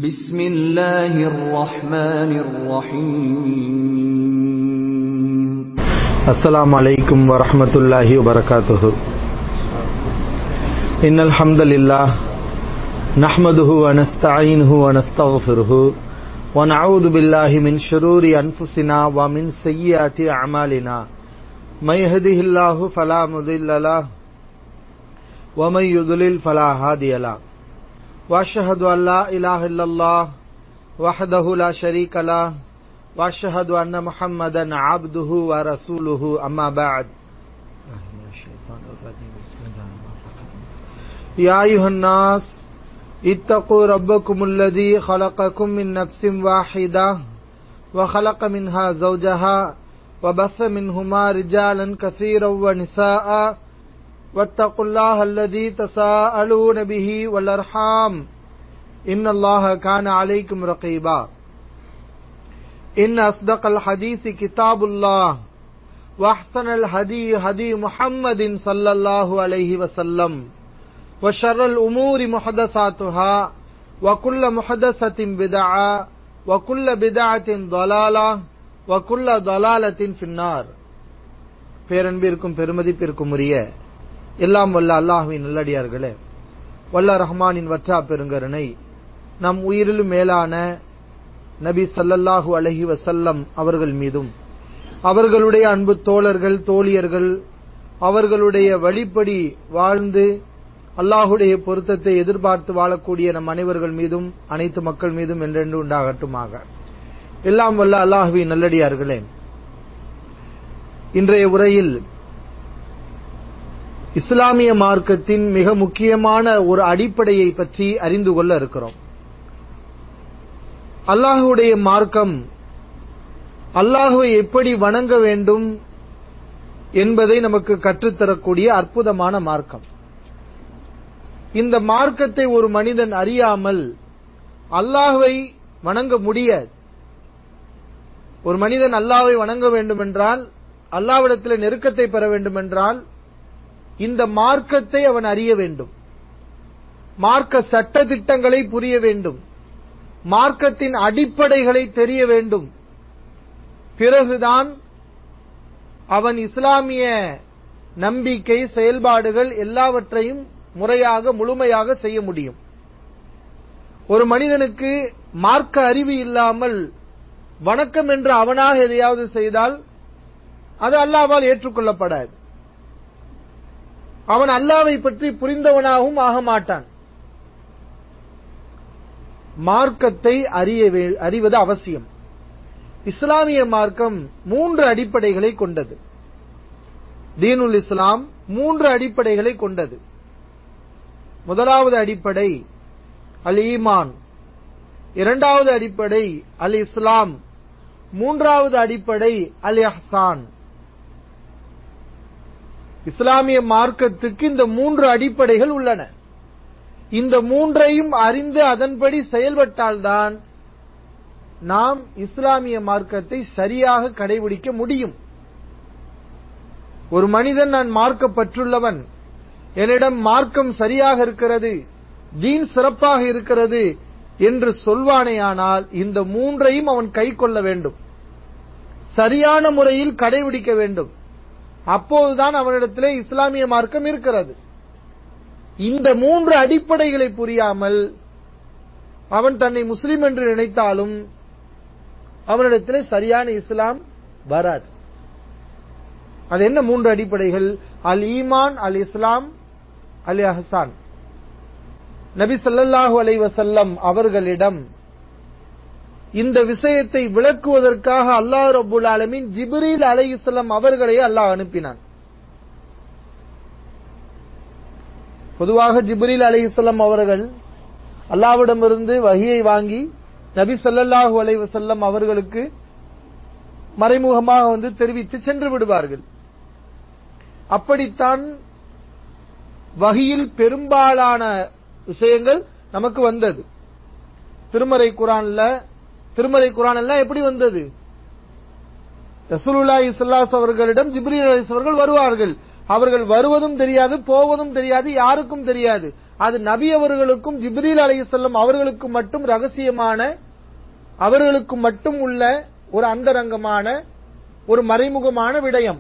بسم الله الرحمن الرحيم السلام عليكم ورحمة الله وبركاته. إن الحمد لله نحمده ونستعينه ونستغفره ونعوذ بالله من شرور أنفسنا ومن سيئات أعمالنا. من يهده الله فلا مضل له ومن يضلل فلا هادي له. وأشهد أن لا إله إلا الله وحده لا شريك له وأشهد أن محمدا عبده ورسوله. أما بعد، يا أيها الناس اتقوا ربكم الذي خلقكم من نفس واحدة وخلق منها زوجها وبث منهما رجالا كثيرا ونساء واتقوا الله الذي تساءلون به والأرحام إن الله كان عليكم رقيبا. إن أصدق الحديث كتاب الله وأحسن الهدي هدي محمد صلى الله عليه وسلم وشر الأمور محدثاتها وكل محدثة بدعة وكل بدعة ضلالة وكل ضلالة في النار. பேரன்பிற்கும் பெருமதிப்பிற்கும் உரிய எல்லாம் வல்ல அல்லாஹ்வின் நல்லடியார்களே, வல்ல ரஹ்மானின் வற்றா பெருங்கருணை நம் உயிரிலும் மேலான நபி ஸல்லல்லாஹு அலைஹி வஸல்லம் அவர்கள் மீதும், அவர்களுடைய அன்பு தோழர்கள் தோழியர்கள், அவர்களுடைய வழிப்படி வாழ்ந்து அல்லாஹுடைய பொருத்தத்தை எதிர்பார்த்து வாழக்கூடிய நம் அனைவர்கள் மீதும், அனைத்து மக்கள் மீதும் என்றென்று உண்டாகட்டுமாக. எல்லாம் வல்ல அல்லாஹ்வின் நல்லடியார்களே, இன்றைய உரையில் இஸ்லாமிய மார்க்கத்தின் மிக முக்கியமான ஒரு அடிப்படையை பற்றி அறிந்து கொள்ள இருக்கிறோம். அல்லாஹுடைய மார்க்கம் அல்லாஹுவை எப்படி வணங்க வேண்டும் என்பதை நமக்கு கற்றுத்தரக்கூடிய அற்புதமான மார்க்கம். இந்த மார்க்கத்தை ஒரு மனிதன் அறியாமல் அல்லாஹுவை வணங்க முடியாது. ஒரு மனிதன் அல்லாஹ்வை வணங்க வேண்டும் என்றால், அல்லாஹ்விடத்தில் நெருக்கத்தை பெற வேண்டும் என்றால் இந்த மார்க்கத்தை அவன் அறிய வேண்டும். மார்க்க சட்ட திட்டங்களை புரிய வேண்டும். மார்க்கத்தின் அடிப்படைகளை தெரிய வேண்டும். பிறகுதான் அவன் இஸ்லாமிய நம்பிக்கை செயல்பாடுகள் எல்லாவற்றையும் முறையாக முழுமையாக செய்ய முடியும். ஒரு மனிதனுக்கு மார்க்க அறிவு இல்லாமல் வணக்கம் என்று அவனாக எதையாவது செய்தால் அது அல்லாஹ்வால் ஏற்றுக்கொள்ளப்படாது. அவன் அல்லாஹ்வை பற்றி புரிந்தவனாகவும் ஆக மாட்டான். மார்க்கத்தை அறிவது அவசியம். இஸ்லாமிய மார்க்கம் 3 அடிப்படைகளை கொண்டது. தீனுல் இஸ்லாம் 3 அடிப்படைகளை கொண்டது. முதலாவது அடிப்படை அல் ஈமான், இரண்டாவது அடிப்படை அல் இஸ்லாம், மூன்றாவது அடிப்படை அல் இஹ்சான். இஸ்லாமிய மார்க்கத்துக்கு இந்த 3 அடிப்படைகள் உள்ளன. இந்த 3ஐயும் அறிந்து அதன்படி செயல்பட்டால்தான் நாம் இஸ்லாமிய மார்க்கத்தை சரியாக கடைபிடிக்க முடியும். ஒரு மனிதன் நான் மார்க்கப்பற்றுள்ளவன், என்னிடம் மார்க்கம் சரியாக இருக்கிறது, தீன் சிறப்பாக இருக்கிறது என்று சொல்வானேயானால் இந்த 3ஐயும் அவன் கை கொள்ள வேண்டும், சரியான முறையில் கடைபிடிக்க வேண்டும். அப்போதுதான் அவனிடத்திலே இஸ்லாமிய மார்க்கம் இருக்கிறது. இந்த 3 அடிப்படைகளை புரியாமல் அவன் தன்னை முஸ்லிம் என்று நினைத்தாலும் அவனிடத்திலே சரியான இஸ்லாம் வராது. அது என்ன 3 அடிப்படைகள்? அல் ஈமான், அல் இஸ்லாம், அல் இஹ்சான். நபி ஸல்லல்லாஹு அலைஹி வஸல்லம் அவர்களிடம் இந்த விஷயத்தை விளக்குவதற்காக அல்லாஹ் ரப்பல் ஆலமீன் ஜிப்ரீல் அலைஹிஸ்ஸலாம் அவர்களை அல்லாஹ் அனுப்பினான். பொதுவாக ஜிப்ரீல் அலைஹிஸ்ஸலாம் அவர்கள் அல்லாஹ்விடமிருந்து வஹியை வாங்கி நபி ஸல்லல்லாஹு அலைஹி வஸல்லம் அவர்களுக்கு மறைமுகமாக தெரிவித்து சென்று விடுவார்கள். அப்படித்தான் வஹியில் பெரும்பாலான விஷயங்கள் நமக்கு வந்தது. திருமறை குர்ஆன் எல்லாம் எப்படி வந்தது? ரசூலுல்லாஹி ஸல்லல்லாஹு அலைஹி அவர்களிடம் ஜிப்ரீல் அலைஹிஸ்ஸலாம் அவர்கள் வருவார்கள். அவர்கள் வருவதும் தெரியாது, போவதும் தெரியாது, யாருக்கும் தெரியாது. அது நபி அவர்களுக்கும் ஜிப்ரீல் அலைஹிஸ்ஸலாம் அவர்களுக்கும் மட்டும் ரகசியமான, அவர்களுக்கும் மட்டும் உள்ள ஒரு அந்தரங்கமான ஒரு மறைமுகமான விடயம்.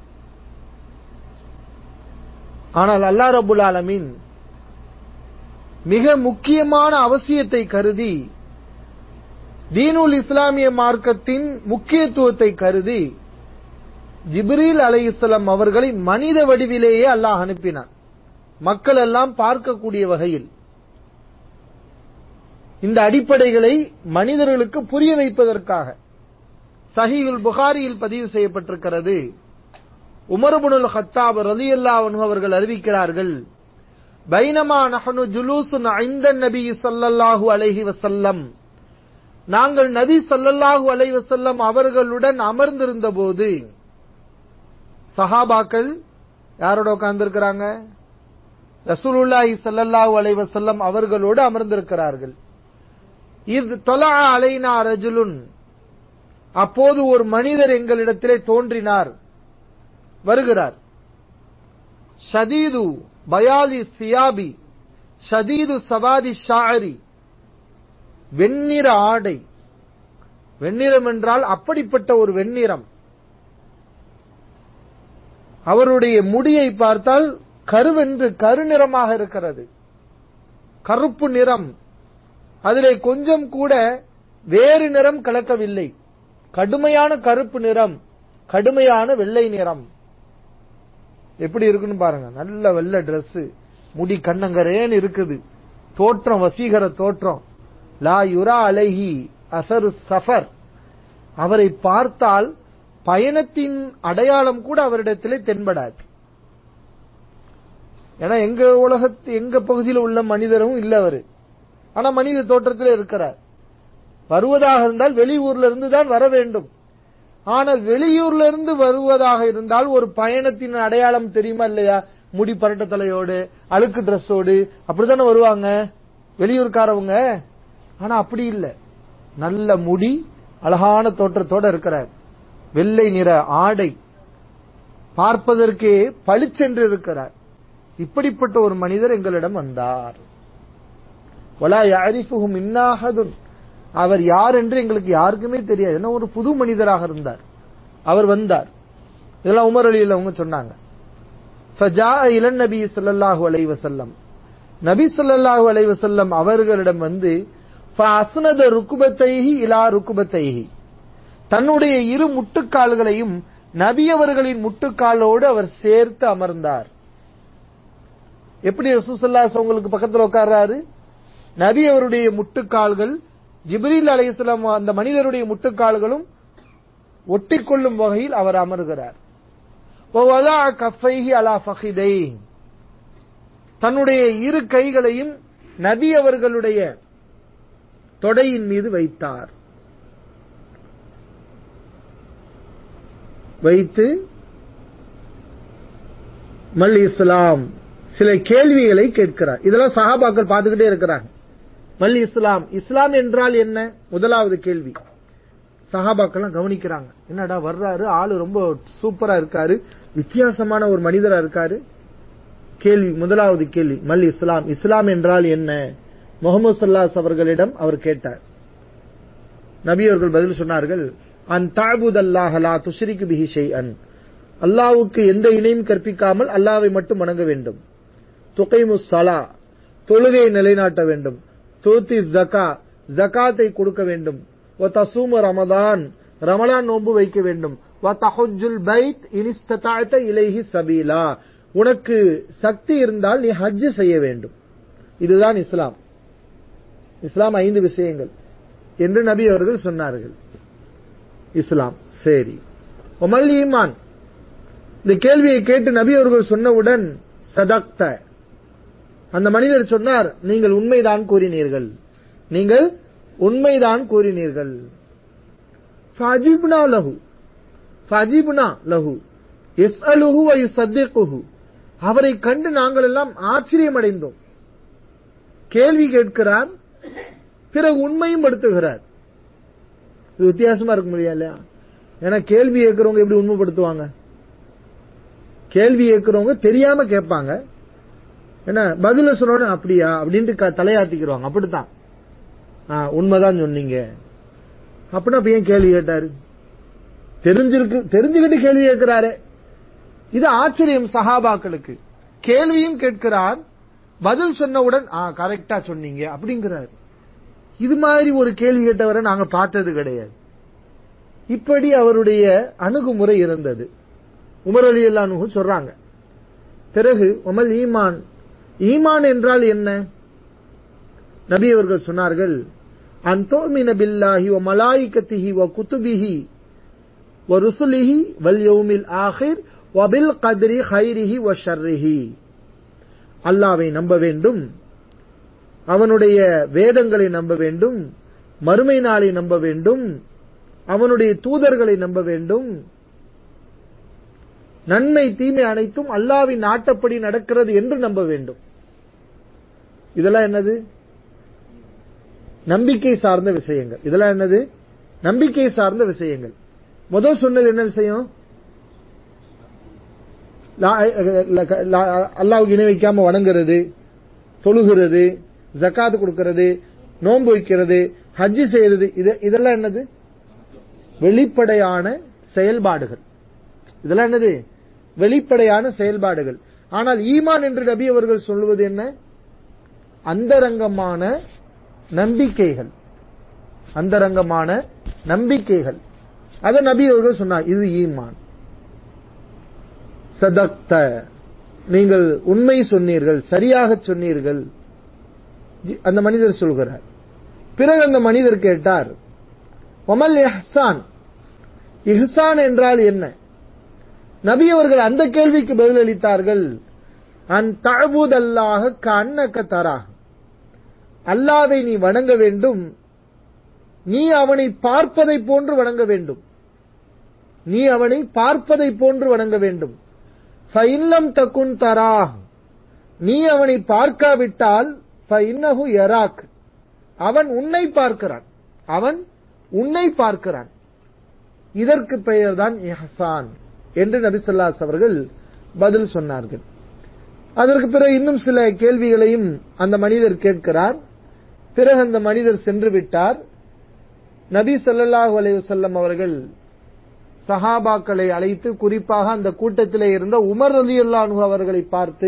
ஆனால் அல்லாஹ் ரப்பல் ஆலமீன் மிக முக்கியமான அவசியத்தை கருதி, தீனுல் இஸ்லாமிய மார்க்கத்தின் முக்கியத்துவத்தை கருதி ஜிப்ரீல் அலைஹிஸ்ஸலாம் அவர்களை மனித வடிவிலேயே அல்லாஹ் அனுப்பினார், மக்கள் எல்லாம் பார்க்கக்கூடிய வகையில். இந்த அடிப்படைகளை மனிதர்களுக்கு புரிய வைப்பதற்காக சஹீஹுல் புகாரியில் பதிவு செய்யப்பட்டிருக்கிறது. உமர் இப்னுல் கத்தாப் ரலியல்லாஹு அன்ஹு அவர்கள் அறிவிக்கிறார்கள், பைனமா நஹ்னு ஜுலூசுன் இன்த நபி ஸல்லல்லாஹு அலைஹி வஸல்லம், நாங்கள் நபி ஸல்லல்லாஹு அலைஹி வஸல்லம் அவர்களுடன் அமர்ந்திருந்த போது, சஹாபாக்கள் யாரோட உட்கார்ந்திருக்கிறாங்க? ரசூலுல்லாஹி ஸல்லல்லாஹு அலைஹி வஸல்லம் அவர்களோடு அமர்ந்திருக்கிறார்கள். இத் தலஅ அலைனா ரஜுலுன், அப்போது ஒரு மனிதர் எங்களிடத்திலே தோன்றினார், வருகிறார். ஷதீது பயாலி சியாபி ஷதீது சவாதி ஷாரி, வெண்ணிற ஆடை. வெண்ணிறம் என்றால் அப்படிப்பட்ட ஒரு வெண்ணிறம். அவருடைய முடியை பார்த்தால் கருவென்று கருநிறமாக இருக்கிறது, கருப்பு நிறம். அதிலே கொஞ்சம் கூட வேறு நிறம் கலக்கவில்லை. கடுமையான கருப்பு நிறம், கடுமையான வெள்ளை நிறம். எப்படி இருக்குன்னு பாருங்க. நல்ல வெள்ளை டிரஸ், முடி கண்ணங்கரேன்னு இருக்குது, தோற்றம் வசீகர தோற்றம். லா யுரா அலைஹி அஸரு சஃபர், அவரை பார்த்தால் பயணத்தின் அடையாளம் கூட அவரிடத்திலே தென்படாது. ஏன்னா எங்க பகுதியில் உள்ள மனிதரும் இல்ல அவரு, ஆனா மனித தோற்றத்தில் இருக்கிறார். வருவதாக இருந்தால் வெளியூர்ல இருந்து தான் வர வேண்டும். ஆனால் வெளியூர்ல இருந்து வருவதாக இருந்தால் ஒரு பயணத்தின் அடையாளம் தெரியுமா இல்லையா? முடி பரட்ட தலையோடு, அழுக்கு டிரஸோடு அப்படித்தானே வருவாங்க வெளியூர்காரவங்க. ஆனா அப்படி இல்லை, நல்ல முடி, அழகான தோற்றத்தோட இருக்கிறார், வெள்ளை நிற ஆடை, பார்ப்பதற்கே பளிச்சென்று இருக்கிறார். இப்படிப்பட்ட ஒரு மனிதர் எங்களிடம் வந்தார். வலா யஅரிஃபுஹு மின்னா அஹதுன், அவர் யார் என்று எங்களுக்கு யாருக்குமே தெரியாது. என்ன ஒரு புது மனிதராக இருந்தார். அவர் வந்தார். இதெல்லாம் உமர் ரலியல்லாஹு அவங்க சொன்னாங்க. ஃபஜாஅ இலன் நபி ஸல்லல்லாஹு அலைஹி வஸல்லம், நபி ஸல்லல்லாஹு அலைஹி வஸல்லம் அவர்களிடம் வந்து ஃபஅஸ்னத ருக்பத்தைஹி இலா ருக்பத்தைஹி, தன்னுடைய இரு முட்டுக்கால்களையும் நபி அவர்களின் முட்டுக்காலோடு அவர் சேர்த்து அமர்ந்தார். எப்படி ரசூல் ஸல்லல்லாஹு அலைஹி வஸல்லம் பக்கத்துல உட்கார்றாரு? நபி அவருடைய முட்டுக்கால்கள் ஜிப்ரீல் அலைஹிஸ்ஸலாம் அந்த மனிதருடைய முட்டுக்கால்களும் ஒட்டிக்கொள்ளும் வகையில் அவர் அமர்கிறார். வவதா கஃபைஹி அலா ஃபகிதைஹி, தன்னுடைய இரு கைகளையும் நபி அவர்களுடைய தொடையின் மீது வைத்தார். வைத்து மல் இஸ்லாம், சில கேள்விகளை கேட்கிறார். இதெல்லாம் சஹாபாக்கள் பார்த்துக்கிட்டே இருக்கிறாங்க. மல் இஸ்லாம், இஸ்லாம் என்றால் என்ன? முதலாவது கேள்வி. சஹாபாக்கள்லாம் கவனிக்கிறாங்க. என்னடா வர்றாரு, ஆளு ரொம்ப சூப்பரா இருக்காரு, வித்தியாசமான ஒரு மனிதரா இருக்காரு. கேள்வி, முதலாவது கேள்வி மல் இஸ்லாம், இஸ்லாம் என்றால் என்ன? முஹம்மது ஸல்லல்லாஹு அலைஹி அவர்களிடம் அவர் கேட்டார். நபி அவர்கள் பதில் சொன்னார்கள், அன் தஅபுதல்லாஹ லா துஷ்ரிகு பிஹி ஷைஅன், அல்லாஹ்வுக்கு எந்த இணையும் கற்பிக்காமல் அல்லாஹ்வை மட்டும் வணங்க வேண்டும். துகைமுஸ் ஸலா, தொழுகையை நிலைநாட்ட வேண்டும். தூத்தி ஸகா, ஸகாத்தை கொடுக்க வேண்டும். வ தஸூம ரமதான், ரமலான் நோன்பு வைக்க வேண்டும். வ தஹஜ்ஜுல் பைத் இன் இஸ்ததஅத இலைஹி சபீலா, உனக்கு சக்தி இருந்தால் நீ ஹஜ் செய்ய வேண்டும். இதுதான் இஸ்லாம். இஸ்லாம் 5 விஷயங்கள் என்று நபி அவர்கள் சொன்னார்கள். இஸ்லாம் சரி. ஒமல் ஈமான், இந்த கேள்வியை கேட்டு நபி அவர்கள் சொன்னவுடன் சதக்த, அந்த மனிதர் சொன்னார், நீங்கள் உண்மைதான் கூறினீர்கள், நீங்கள் உண்மைதான் கூறினீர்கள். ஃபஅஜிப்னா லஹு, ஃபஅஜிப்னா லஹு யஸ்அலுஹு வ யுஸத்திகுஹு, அவரை கண்டு நாங்கள் எல்லாம் ஆச்சரியம் அடைந்தோம். கேள்வி கேட்கிறார், பிறகு உண்மையும் படுத்துகிறார். இது வித்தியாசமா இருக்க முடியல. ஏன்னா கேள்வி கேட்கிறவங்க எப்படி உண்மைப்படுத்துவாங்க? கேள்வி கேட்கிறவங்க தெரியாம கேட்பாங்க, என்ன பதில சொன்ன அப்படியா அப்படின்ட்டு தலையாட்டிக்கிறாங்க. அப்படித்தான் உண்மைதான் சொன்னீங்க அப்படின்னா அப்ப ஏன் கேள்வி கேட்டாரு? தெரிஞ்சுக்கிட்டு கேள்வி கேட்கிறாரு. இது ஆச்சரியம் சஹாபாக்களுக்கு. கேள்வியும் கேட்கிறார், பதில் சொன்னவுடன் கரெக்டா சொன்னீங்க அப்படிங்கிறார். இது மாதிரி ஒரு கேள்வி கேட்டவரை நாங்க பார்த்தது கிடையாது. இப்படி அவருடைய அணுகுமுறை இருந்தது. உமர் ரலியல்லாஹு அன்ஹு சொல்றாங்க. பிறகு உமல் ஈமான், ஈமான் என்றால் என்ன? நபி அவர்கள் சொன்னார்கள், அன் துமின பில்லாஹி வ மலாயிகத்திஹி வ குதுபிஹி வ ருசுலிஹி வல் யௌமில் ஆகிர் வ பில் கத்ரி கைரிஹி வ ஷர்ரிஹி. அல்லாஹ்வை நம்ப வேண்டும், அவனுடைய வேதங்களை நம்ப வேண்டும், மறுமை நாளை நம்ப வேண்டும், அவனுடைய தூதர்களை நம்ப வேண்டும், நன்மை தீமை அனைத்தும் அல்லாஹ்வின் நாட்டப்படி நடக்கிறது என்று நம்ப வேண்டும். இதெல்லாம் என்னது? நம்பிக்கை சார்ந்த விஷயங்கள். இதெல்லாம் என்னது? நம்பிக்கை சார்ந்த விஷயங்கள். முதல் சொன்னது என்ன விஷயம்? அல்லாஹ்வுக்கு இணை வைக்காம வணங்குறது, தொழுகிறது, ஜகாத் கொடுக்கிறது, நோன்பு வைக்கிறது, ஹஜ் செய்யறது. இதெல்லாம் என்னது? வெளிப்படையான செயல்பாடுகள். இதெல்லாம் என்னது? வெளிப்படையான செயல்பாடுகள். ஆனால் ஈமான் என்று நபி அவர்கள் சொல்வது என்ன? அந்தரங்கமான நம்பிக்கைகள். அந்தரங்கமான நம்பிக்கைகள். அத நபி அவர்கள் சொன்னார், இது ஈமான். சதக்த, நீங்கள் உண்மை சொன்னீர்கள், சரியாக சொன்னீர்கள். அந்த மனிதர் சொல்கிறார். பிறகு அந்த மனிதர் கேட்டார், வமல் இஹ்சான், இஹ்சான் என்றால் என்ன? நபி அவர்கள் அந்த கேள்விக்கு பதிலளித்தார்கள், அன் தஅபுதல்லாஹ கஅன்னக தராஹ், அல்லாஹ்வை நீ வணங்க வேண்டும், நீ அவனை பார்ப்பதை போன்று வணங்க வேண்டும். நீ அவனை பார்ப்பதை போன்று வணங்க வேண்டும். ஃபஇன் லம் தகுன் தராஹ், நீ அவனை பார்க்காவிட்டால் ஃபஇன்னஹு யராக், அவன் உன்னை பார்க்கிறான். அவன் உன்னை பார்க்கிறான். இதற்கு பெயர்தான் இஹ்சான் என்று நபி ஸல்லல்லாஹு அலைஹி அவர்கள் பதில் சொன்னார்கள். அதற்கு பிறகு இன்னும் சில கேள்விகளையும் அந்த மனிதர் கேட்கிறார். பிறகு அந்த மனிதர் சென்று விட்டார். நபி ஸல்லல்லாஹு அலைஹி வஸல்லம் அவர்கள் சஹாபாக்களை அழைத்து, குறிப்பாக அந்த கூட்டத்திலே இருந்த உமர் ரலியல்லாஹு அன்ஹு அவர்களை பார்த்து,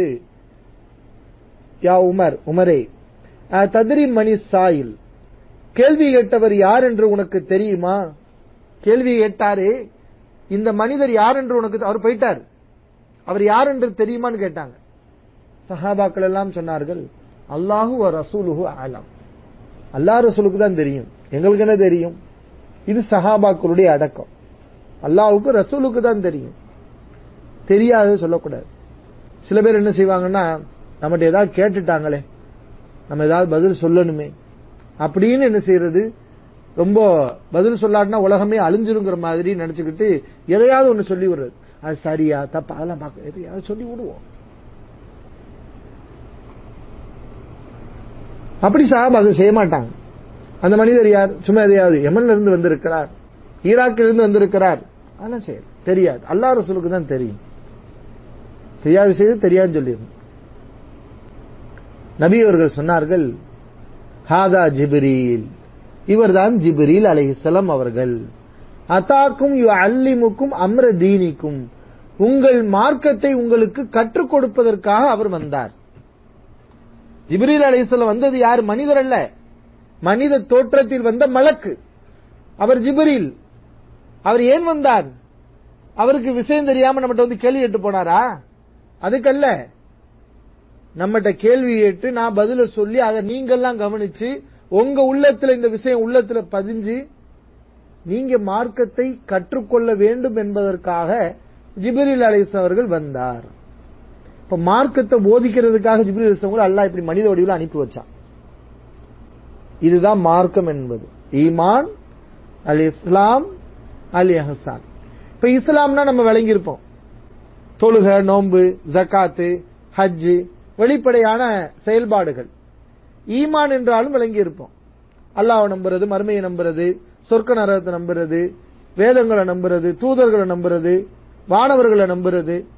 யா உமர், உமரே, தத்ரி மனி சாயில், கேள்வி கேட்டவர் யார் என்று உனக்கு தெரியுமா? கேள்வி கேட்டாரே இந்த மனிதர் யார் என்று உனக்கு, அவர் போயிட்டார், அவர் யார் என்று தெரியுமான்னு கேட்டாங்க. சஹாபாக்கள் எல்லாம் சொன்னார்கள், அல்லாஹு வ ரசூலுஹு அலம், அல்லாஹ் ரசூலுக்கு தான் தெரியும், எங்களுக்கு என்ன தெரியும்? இது சஹாபாக்களுடைய அடக்கம். அல்லாஹ்வுக்கு ரசூலுக்கு தான் தெரியும், தெரியாது சொல்லக்கூடாது. சில பேர் என்ன செய்வாங்கன்னா, நம்மகிட்ட ஏதாவது கேட்டுட்டாங்களே, நம்ம ஏதாவது பதில் சொல்லணுமே அப்படின்னு என்ன செய்யறது, ரொம்ப பதில் சொல்லாட்டினா உலகமே அழிஞ்சிருங்கிற மாதிரி நினைச்சுக்கிட்டு எதையாவது ஒண்ணு சொல்லி விடுறது. அது சரியா தப்பா அதெல்லாம் பார்க்க எதையாவது சொல்லி விடுவோம். அப்படி சஹாபாக்கள் செய்ய மாட்டாங்க. அந்த மனிதர் யார்? சும்மா எதையாவது யமன்ல இருந்து வந்திருக்கிறார், ஈராக்கில் இருந்து வந்திருக்கிறார், அதெல்லாம் செய்ய தெரியாது, அல்லாஹ் ரசூலுக்கு தான் தெரியும். தெரியாத விஷயத்தை தெரியாதுன்னு சொல்லிடணும். நபி அவர்கள் சொன்னார்கள், ஹாதா ஜிப்ரீல், இவர்தான் ஜிப்ரீல் அலைஹிஸ்ஸலாம் அவர்கள். அதாக்கும் யுஅல்லிமுக்கும் அம்ர தீனிக்கும், உங்கள் மார்க்கத்தை உங்களுக்கு கற்றுக் கொடுப்பதற்காக அவர் வந்தார். ஜிப்ரீல் அலைஹிஸ்ஸலாம் வந்தது யார்? மனிதர் அல்ல, மனித தோற்றத்தில் வந்த மலக்கு. அவர் ஜிப்ரீல். அவர் ஏன் வந்தார்? அவருக்கு விஷயம் தெரியாம நம்மகிட்ட வந்து கேள்வி கேட்டு போனாரா? அதுக்கல்ல. நம்மகிட்ட கேள்வி கேட்டு நான் பதில சொல்லி அதை நீங்கெல்லாம் கவனிச்சு உங்க உள்ளத்துல இந்த விஷயம் உள்ளத்துல பதிஞ்சு நீங்க மார்க்கத்தை கற்றுக்கொள்ள வேண்டும் என்பதற்காக ஜிப்ரீல் அலைஹிஸ்ஸலாம் அவர்கள் வந்தார். இப்ப மார்க்கத்தை போதிக்கிறதுக்காக ஜிப்ரீல் அலைஹிஸ்ஸலாம் அல்லாஹ் இப்படி மனித வடிவில் அனுப்பி வச்சான். இதுதான் மார்க்கம் என்பது. ஈமான், அல் இஸ்லாம், அல் இஹ்சான். இப்ப இஸ்லாம்னா நம்ம விளங்கி இருப்போம், தொழுக, நோன்பு, ஜகாத்து, ஹஜ், வெளிப்படையான செயல்பாடுகள். ஈமான் என்றாலும் விளங்கி இருப்போம், அல்லாஹ்வை நம்புறது, மறுமையை நம்புறது, சொர்க்க நரகத்தை நம்புறது, வேதங்களை நம்புறது, தூதர்களை நம்புறது, வானவர்களை நம்புறது.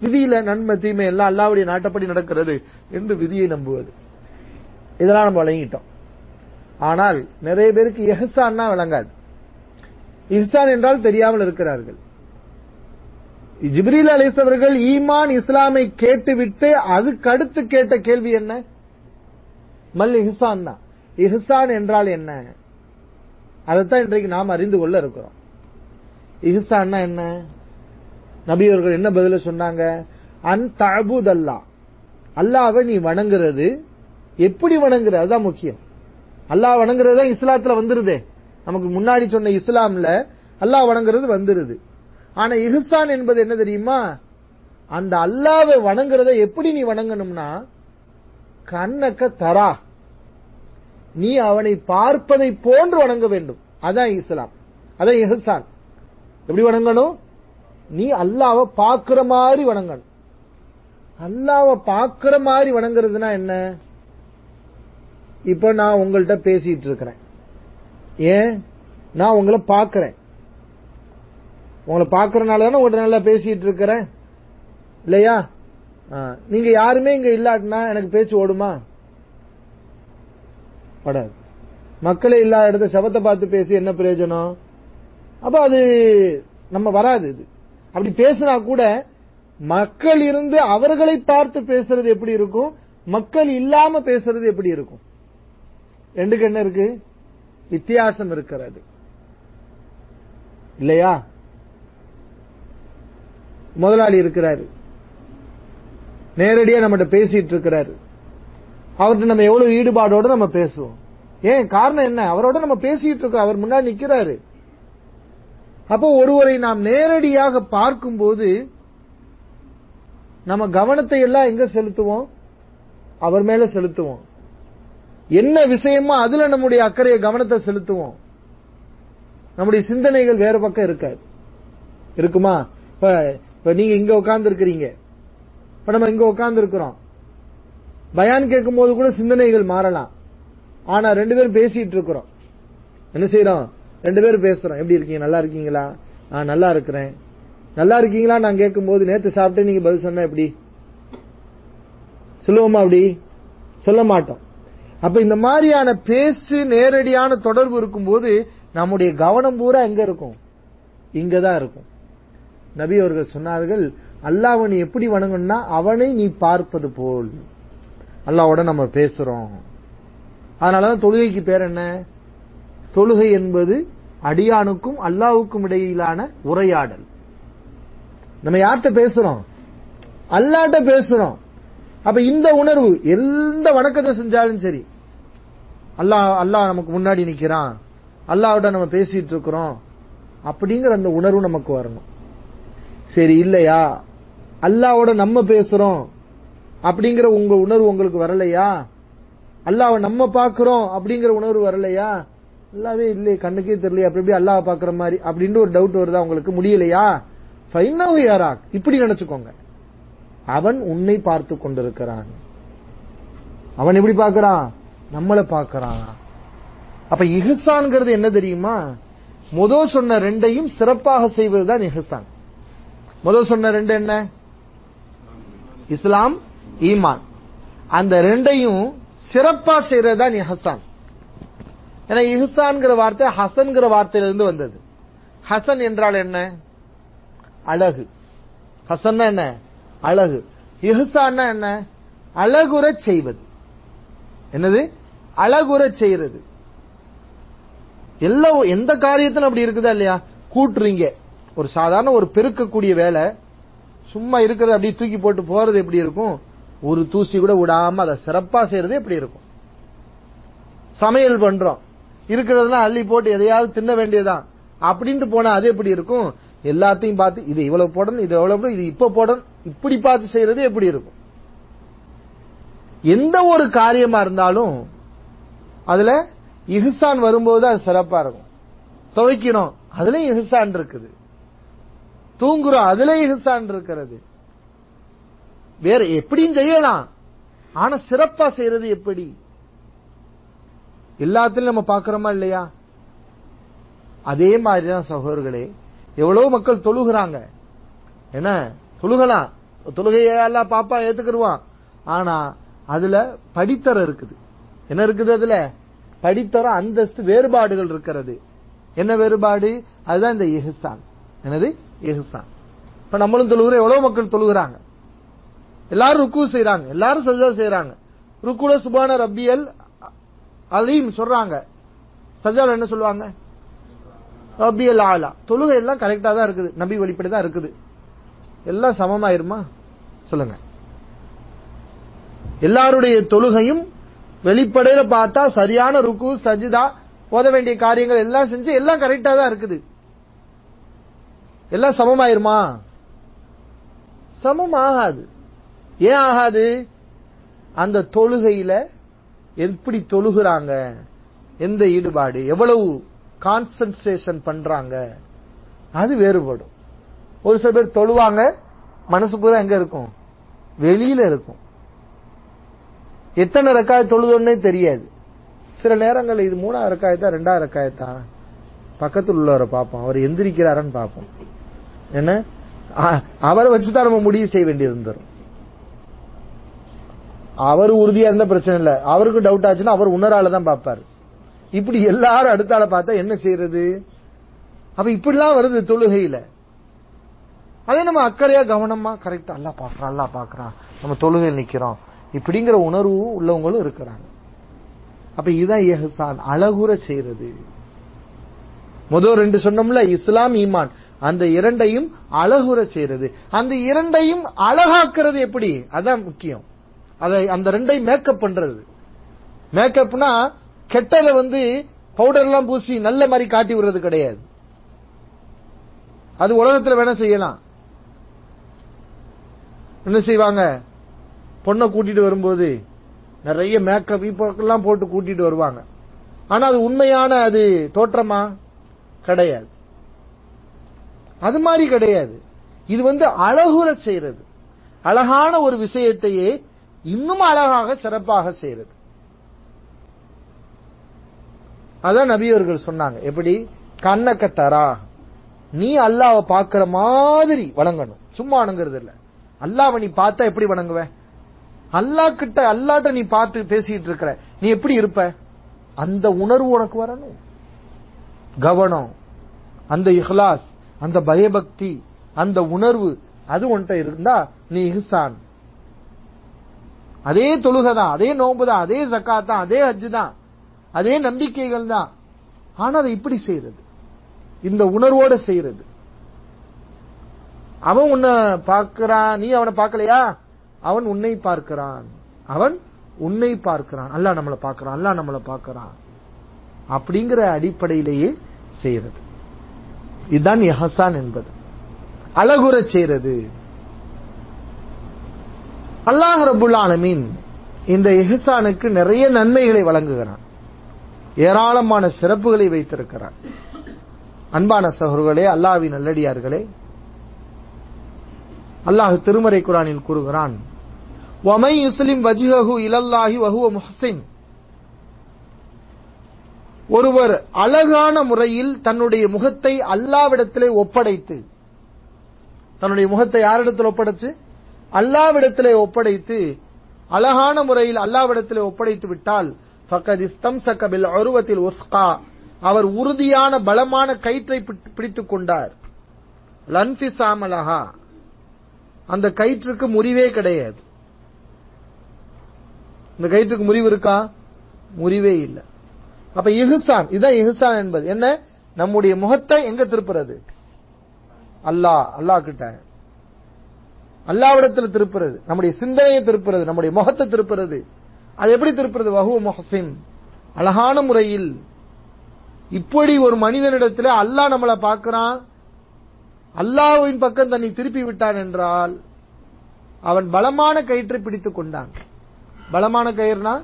விதியில நன்மை தீமை எல்லாம் அல்லாஹ்வுடைய நாட்டப்படி நடக்கிறது என்று விதியை நம்புவது. இதெல்லாம் நம்ம வழங்கிட்டோம். ஆனால் நிறைய பேருக்கு இஹ்சான்னா விளங்காது. இஹ்சான் என்றால் தெரியாமல் இருக்கிறார்கள். ஜிப்ரீல் அலைஹிஸ்ஸலாம் அவர்கள் ஈமான் இஸ்லாமை கேட்டுவிட்டு அதுக்கு அடுத்து கேட்ட கேள்வி என்ன? மல் இஹ்சான்னா, இஹ்சான் என்றால் என்ன? அதைத்தான் இன்றைக்கு நாம் அறிந்து கொள்ள இருக்கிறோம். இஹ்சான்னா என்ன? நபி அவர்கள் என்ன பதில சொன்னாங்க? அன் தஅபுதல்லாஹ், அல்லாஹ்வை நீ வணங்குறது. எப்படி வணங்குற? அதுதான் முக்கியம். அல்லாஹ் வணங்குறது தான் இஸ்லாத்துல வந்துருதே. நமக்கு முன்னாடி சொன்ன இஸ்லாம்ல அல்லாஹ் வணங்குறது வந்துருது. ஆனா இஹ்சான் என்பது என்ன தெரியுமா? அந்த அல்லாஹ்வை வணங்குறதை எப்படி நீ வணங்கணும்னா, கண்ணக்க தரா, நீ அவனை பார்ப்பதை போன்று வணங்க வேண்டும். அதான் இஸ்லாம், அதான் இஹ்சான். எப்படி வணங்கணும்? நீ அல்லாஹ்வை பார்க்கிற மாதிரி வணங்கணும். அல்லாஹ்வை பார்க்கிற மாதிரி வணங்குறதுனா என்ன? இப்ப நான் உங்கள்கிட்ட பேசிட்டு இருக்கிறேன். ஏன்? நான் உங்களை பார்க்கிறேன். உங்களை பார்க்கறனால தானே உங்கள்கிட்ட நல்லா பேசிட்டு இருக்கிறேன் இல்லையா? நீங்க யாருமே இங்க இல்லாட்டினா எனக்கு பேச்சு ஓடுமா? படாது. மக்களே இல்லாத இடத்த சபத்தை பார்த்து பேசி என்ன பிரயோஜனம்? அப்ப அது நம்ம வராது. இது அப்படி பேசினா கூட மக்கள் இருந்து அவர்களை பார்த்து பேசுறது எப்படி இருக்கும், மக்கள் இல்லாம பேசுறது எப்படி இருக்கும்? ரெண்டுக்கு என்ன இருக்கு? வித்தியாசம் இருக்கிறது இல்லையா? முதலாளி இருக்கிறாரு, நேரடியா நம்மகிட்ட பேசிட்டு இருக்கிறாரு. அவர்கிட்ட நம்ம எவ்வளவு ஈடுபாடோட நம்ம பேசுவோம். ஏன் காரணம் என்ன? அவரோட நம்ம பேசிட்டு இருக்கோம், அவர் முன்னாடி நிக்கிறாரு. அப்போ ஒருவரை நாம் நேரடியாக பார்க்கும்போது நம்ம கவனத்தை எல்லாம் எங்க செலுத்துவோம்? அவர் மேல செலுத்துவோம். என்ன விஷயமோ அதுல நம்முடைய அக்கறைய கவனத்தை செலுத்துவோம். நம்முடைய சிந்தனைகள் வேற பக்கம் இருக்காது. இருக்குமா? இப்ப நீங்க இங்க உட்கார்ந்து இருக்கிறீங்க, இப்ப நம்ம இங்க உட்கார்ந்து இருக்கிறோம். பயான் கேட்கும் போது கூட சிந்தனைகள் மாறலாம். ஆனா ரெண்டு பேரும் பேசிட்டு இருக்கிறோம். என்ன செய்யறோம்? ரெண்டு பேரும் பேசுறோம். எப்படி இருக்கீங்க? நல்லா இருக்கீங்களா? நல்லா இருக்கிறேன். நல்லா இருக்கீங்களா நான் கேட்கும் போது, நேத்து சாப்பிட்டு நீங்க பதில் சொன்னா எப்படி சொல்லுவோமா? அப்படி சொல்ல மாட்டோம். அப்ப இந்த மாதிரியான பேச்சு நேரடியான தொடர்பு இருக்கும்போது நம்முடைய கவனம் பூரா எங்க இருக்கும்? இங்கதான் இருக்கும். நபி அவர்கள் சொன்னார்கள், அல்லாஹ்வை நீ எப்படி வணங்கணும்னா அவனை நீ பார்ப்பது போல். அல்லாஹ்வோட நம்ம பேசுறோம். அதனாலதான் தொழுகைக்கு பேர் என்ன? தொழுகை என்பது அடியானுக்கும் அல்லாஹ்வுக்கும் இடையிலான உரையாடல். நம்ம யார்கிட்ட பேசுறோம்? அல்லாஹ்ட்ட பேசுறோம். அப்ப இந்த உணர்வு எந்த வணக்கத்தை செஞ்சாலும் சரி, அல்லாஹ் நமக்கு முன்னாடி நிக்கிறான், அல்லாஹ்வோட நம்ம பேசிட்டு இருக்கிறோம் அப்படிங்கிற அந்த உணர்வு நமக்கு வரணும். சரி இல்லையா, அல்லாஹ்வோட நம்ம பேசுறோம் அப்படிங்கிற உங்க உணர்வு உங்களுக்கு வரலையா? அல்லாஹ்வை நம்ம பார்க்கிறோம் அப்படிங்கிற உணர்வு வரலையா? அல்லாஹ்வே இல்லை, கண்ணுக்கே தெரியலையா, அப்படி எப்படி அல்லாஹ்வை பார்க்கிற மாதிரி அப்படின்னு ஒரு டவுட் வருதா உங்களுக்கு? முடியலையா? ஃபைனஹு யராக், இப்படி நினைச்சுக்கோங்க. அவன் உன்னை பார்த்து கொண்டிருக்கிறான். அவன் எப்படி பார்க்கிறான்? நம்மளை பார்க்கிறான். அப்ப இஹ்சான்ங்கிறது என்ன தெரியுமா? முதல் சொன்ன ரெண்டையும் சிறப்பாக செய்வதுதான் இஹ்சான். முதல் சொன்ன ரெண்டு என்ன? இஸ்லாம், ஈமான். அந்த ரெண்டையும் சிறப்பா செய்யறதுதான் இஹ்சான். ஏன்னா இஹ்சான்ங்கிற வார்த்தை ஹசன்கிற வார்த்தையிலிருந்து வந்தது. ஹசன் என்றால் என்ன? அழகு. ஹசன்னா என்ன? அழகு. இஹ்சான்னா என்ன? அழகுறச் செய்வது. என்னது? அழகுறச் செய்யறது. எந்த காரியத்திலும் அப்படி இருக்குதா இல்லையா? கூட்டுறீங்க, ஒரு சாதாரண ஒரு பெருக்கக்கூடிய வேலை, சும்மா இருக்கிறத அப்படியே தூக்கி போட்டு போறது எப்படி இருக்கும்? ஒரு தூசி கூட விடாம அதை சிறப்பா செய்யறது எப்படி இருக்கும்? சமையல் பண்றோம், இருக்கிறதெல்லாம் அள்ளி போட்டு எதையாவது தின்ன வேண்டியதான் அப்படின்ட்டு போனா அது எப்படி இருக்கும்? எல்லாத்தையும் பார்த்து இது இவ்வளவு போடணும், இது எவ்வளவு, இது இப்ப போடணும், இப்படி பார்த்து செய்யறது எப்படி இருக்கும்? எந்த ஒரு காரியமா இருந்தாலும் அதுல இஹ்சான் வரும்போது அது சிறப்பா இருக்கும். துவைக்கிறோம், அதுலயும் இஹ்சான் இருக்குது. தூங்குறோம், அதுல இஹ்சான் இருக்கிறது. வேற எப்படியும் செய்யலாம், ஆனா சிறப்பா செய்யறது எப்படி? எல்லாத்திலும் நம்ம பார்க்கிறோமா இல்லையா? அதே மாதிரிதான் சகோதரர்களே, எவ்வளவு மக்கள் தொழுகிறாங்க, என்ன தொழுகலாம், தொழுகையை எல்லாம் பாப்பா ஏத்துக்கிடுவான். ஆனா அதுல படித்தரம் இருக்குது. என்ன இருக்குது? அதுல படித்தரம், அந்தஸ்து, வேறுபாடுகள் இருக்கிறது. என்ன வேறுபாடு? அதுதான் இந்த இஹ்சான். என்னது? இஹ்சான். இப்ப நம்மளும் தொழுகிற எவ்வளவு மக்கள் தொழுகிறாங்க, எல்லாரும் ருக்கு செய்யறாங்க, எல்லாரும் சஜ்தா செய்யறாங்க. ருக்குல சுபான ரப்பியல் அலீம் சொல்றாங்க, சஜ்தால என்ன சொல்லுவாங்க? ரப்பியல் ஆலா. தொழுகை எல்லாம் கரெக்டா தான் இருக்குது, நபி வழிபடி தான் இருக்குது. எல்லாம் சமமாயிருமா? சொல்லுங்க. எல்லாருடைய தொழுகையும் வெளிப்படையில பார்த்தா சரியான ருக்கு சஜ்தா ஓத வேண்டிய காரியங்கள் எல்லாம் செஞ்சு எல்லாம் கரெக்டா தான் இருக்குது. எல்லாம் சமமாயிருமா? சமம் ஆகாது. ஏன் ஆகாது? அந்த தொழுகையில எப்படி தொழுகிறாங்க, எந்த ஈடுபாடு, எவ்வளவு கான்சென்ட்ரேஷன் பண்றாங்க, அது வேறுபடும். ஒரு சில பேர் தொழுவாங்க, மனசு பூரா எங்க இருக்கும்? வெளியில இருக்கும். எத்தனை ரக்காயத் தொழுதோன்னே தெரியாது. சில நேரங்கள் இது 3வது ரக்காயத்தா 2வது ரக்காயத்தா, பக்கத்தில் உள்ளவரை பார்ப்போம், அவர் எந்திரிக்கிறாரன்னு பார்ப்போம். என்ன, அவரை வச்சுதான் நம்ம முடிவு செய்ய வேண்டியது வந்துடும். அவர் உறுதியா இருந்த பிரச்சனை இல்ல, அவருக்கு டவுட் ஆச்சுன்னா அவர் உணராலதான் பார்ப்பாரு. இப்படி எல்லாரும் அடுத்தால பார்த்தா என்ன செய்யறது? அப்ப இப்படிலாம் வருது தொழுகையில. அதே நம்ம அக்கறையா கவனமா கரெக்டா அல்லா பாக்குறான், அல்லா பாக்குறான், நம்ம தொழுகையில் நிக்கிறோம், இப்படிங்கிற உணர்வு உள்ளவங்களும் இருக்கிறாங்க. அப்ப இதுதான் இஹ்சான், அழகுற செய்யறது. முதல் 2 சொன்னோம்ல, இஸ்லாம் ஈமான், அந்த இரண்டையும் அழகுற செய்யறது. அந்த இரண்டையும் அழகாக்குறது எப்படி? அதான் முக்கியம். அதை அந்த 2ஐயும் மேக்கப் பண்றது. மேக்கப்னா கெட்டத பவுடர் எல்லாம் பூசி நல்ல மாதிரி காட்டி விடுறது கிடையாது. அது உலகத்துல வேணா செய்யலாம். என்ன செய்வாங்க? பொண்ணை கூட்டிட்டு வரும்போது நிறைய மேக்கப் எல்லாம் போட்டு கூட்டிட்டு வருவாங்க. ஆனா அது உண்மையான அது தோற்றமா? கிடையாது. அது மாதிரி கிடையாது. இது அழகுற செய்யறது, அழகான ஒரு விஷயத்தையே இன்னும் அழகாக சிறப்பாக செய்யறது. அதான் நபி அவர்கள் சொன்னாங்க. எப்படி? கண்ணக்க தரா, நீ அல்லாஹ்வை பார்க்கிற மாதிரி வணங்கணும். சும்மா வணங்குறது இல்ல. அல்லாஹ்வை நீ பார்த்தா எப்படி வணங்குவ? அல்லாஹ்ட்ட நீ பார்த்து பேசிட்டு இருக்கிற, நீ எப்படி இருப்ப? அந்த உணர்வு உனக்கு வரணும். கவனம், அந்த இஹ்லாஸ், அந்த பயபக்தி, அந்த உணர்வு, அது உன்கிட்ட இருந்தா நீ இஹ்சான். அதே தொழுகை தான், அதே நோன்பு தான், அதே ஜக்காத் தான், அதே ஹஜ் தான், அதே நம்பிக்கைகள் தான். ஆனா அதை இப்படி செய்யறது, இந்த உணர்வோட செய்யறது. அவன் உன்னை பார்க்கிறான், நீ அவனை பார்க்கலையா? அவன் உன்னை பார்க்கிறான், அவன் உன்னை பார்க்கிறான். அல்லாஹ் நம்மளை பார்க்கிறான், அல்லாஹ் நம்மளை பார்க்கிறான். அப்படிங்கிற அடிப்படையிலேயே செய்யறது. இதுதான் இஹ்சான் என்பது, அழகுற செய்யறது. அல்லாஹ் ரப்புல் ஆலமீன் இந்த இஹ்சானுக்கு நிறைய நன்மைகளை வழங்குகிறான், ஏராளமான சிறப்புகளை வைத்திருக்கிறான். அன்பான சகோதரர்களே, அல்லாஹ்வின் நல்லடியார்களே, அல்லாஹ் திருமறை குர்ஆனில் கூறுகிறான், வமை யுஸ்லிம் வஜ்ஹஹு இலல்லாஹி வஹுவ முஹ்சின். ஒருவர் அழகான முறையில் தன்னுடைய முகத்தை அல்லாஹ்விடத்திலே ஒப்படைத்து, தன்னுடைய முகத்தை யாரிடத்தில் ஒப்படைச்சு? அல்லாஹ்விடத்திலே ஒப்படைத்து, அழகான முறையில் அல்லாஹ்விடத்திலே ஒப்படைத்து விட்டால், ஃபக்கத் இஸ்தம்ஸக பில் உர்வத்தில் உஸ்கா, அவர் உறுதியான பலமான கயிற்றை பிடித்துக் கொண்டார். லன்ஃபிஸாம லஹா, அந்த கயிற்றுக்கு முறிவே கிடையாது. இந்த கயிற்றுக்கு முறிவு இருக்கா? முறிவே இல்லை. அப்ப இஹ்சான், இதான் இஹ்சான் என்பது என்ன? நம்முடைய முகத்தை எங்க திருப்புறது? அல்லாஹ் கிட்ட, அல்லாஹ்விடத்தில் திருப்புறது, நம்முடைய சிந்தனையை திருப்புறது, நம்முடைய முகத்தை திருப்புறது. அது எப்படி திருப்புறது? வஹுவ முஹ்சின், அழகான முறையில். இப்படி ஒரு மனிதனிடத்தில் அல்லாஹ் நம்மளை பார்க்கிறான், அல்லாஹ்வின் பக்கம் தன்னை திருப்பி விட்டான் என்றால் அவன் பலமான கயிற்றை பிடித்துக் கொண்டான். பலமான கயிறுனா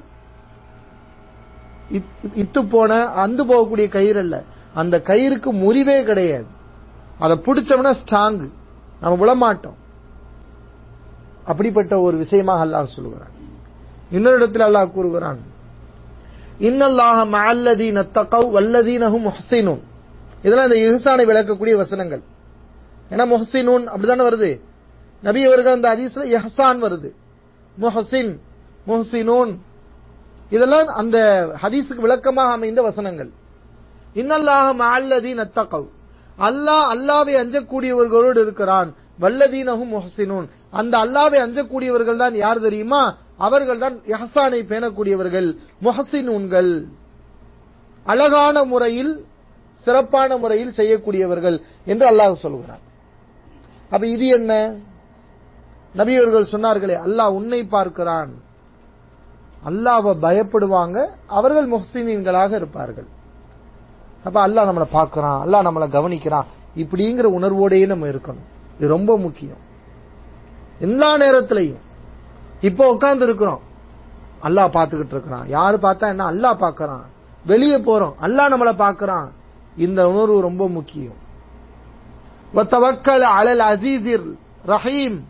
இத்து போன அந்து போகக்கூடிய கயிறு அல்ல, அந்த கயிறுக்கு முறிவே கிடையாது. அதை பிடிச்சோம்னா ஸ்ட்ராங், நம்ம விழமாட்டோம். அப்படிப்பட்ட ஒரு விஷயமாக அல்லாஹ் சொல்லுகிறான். இன்னொரு இடத்தில் அல்லாஹ் கூறுகிறான், இன்னல்லாஹ மஅல்லதீன தகவ் வல்லதீன ஹும் முஹ்சினூன். இதெல்லாம் இந்த இஹ்சானை விளக்கக்கூடிய வசனங்கள். ஏன்னா முஹ்சினூன் அப்படிதானே வருது. நபி அவர்கள் அந்த ஹதீஸ்ல இஹ்சான் வருது, முஹ்சின், முஹ்சினூன், இதெல்லாம் அந்த ஹதீஸுக்கு விளக்கமாக அமைந்த வசனங்கள். இன்னல்லாஹ மஅல்லதீன தக்கவ், அல்லாஹ் அல்லாஹ்வை அஞ்சக்கூடியவர்களோடு இருக்கிறான். வல்லதீனஹும் முஹ்சினூன், அந்த அல்லாஹ்வை அஞ்சக்கூடியவர்கள் தான் யார் தெரியுமா? அவர்கள் தான் இஹ்சானை பேணக்கூடியவர்கள், முஹ்சினூன்கள், அழகான முறையில் சிறப்பான முறையில் செய்யக்கூடியவர்கள் என்று அல்லாஹ் சொல்கிறான். அப்ப இது என்ன? நபி அவர்கள் சொன்னார்களே, அல்லாஹ் உன்னை பார்க்கிறான், அல்லாஹ்வை பயப்படுவாங்க, அவர்கள் முஹ்சினீன்களாக இருப்பார்கள். அப்ப அல்லாஹ் நம்மளை பார்க்கிறான், அல்லாஹ் நம்மளை கவனிக்கிறான், இப்படிங்கிற உணர்வோடையே நம்ம இருக்கணும். இது ரொம்ப முக்கியம். எல்லா நேரத்திலையும் இப்போ உட்கார்ந்து இருக்கிறோம், அல்லாஹ் பார்த்துக்கிட்டு இருக்கிறான். யாரு பார்த்தா என்ன, அல்லாஹ் பார்க்கறான். வெளியே போறோம், அல்லாஹ் நம்மளை பார்க்கறான். இந்த உணர்வு ரொம்ப முக்கியம். வதவக்கல் அலல் அஸீஸிர் ரஹீம்,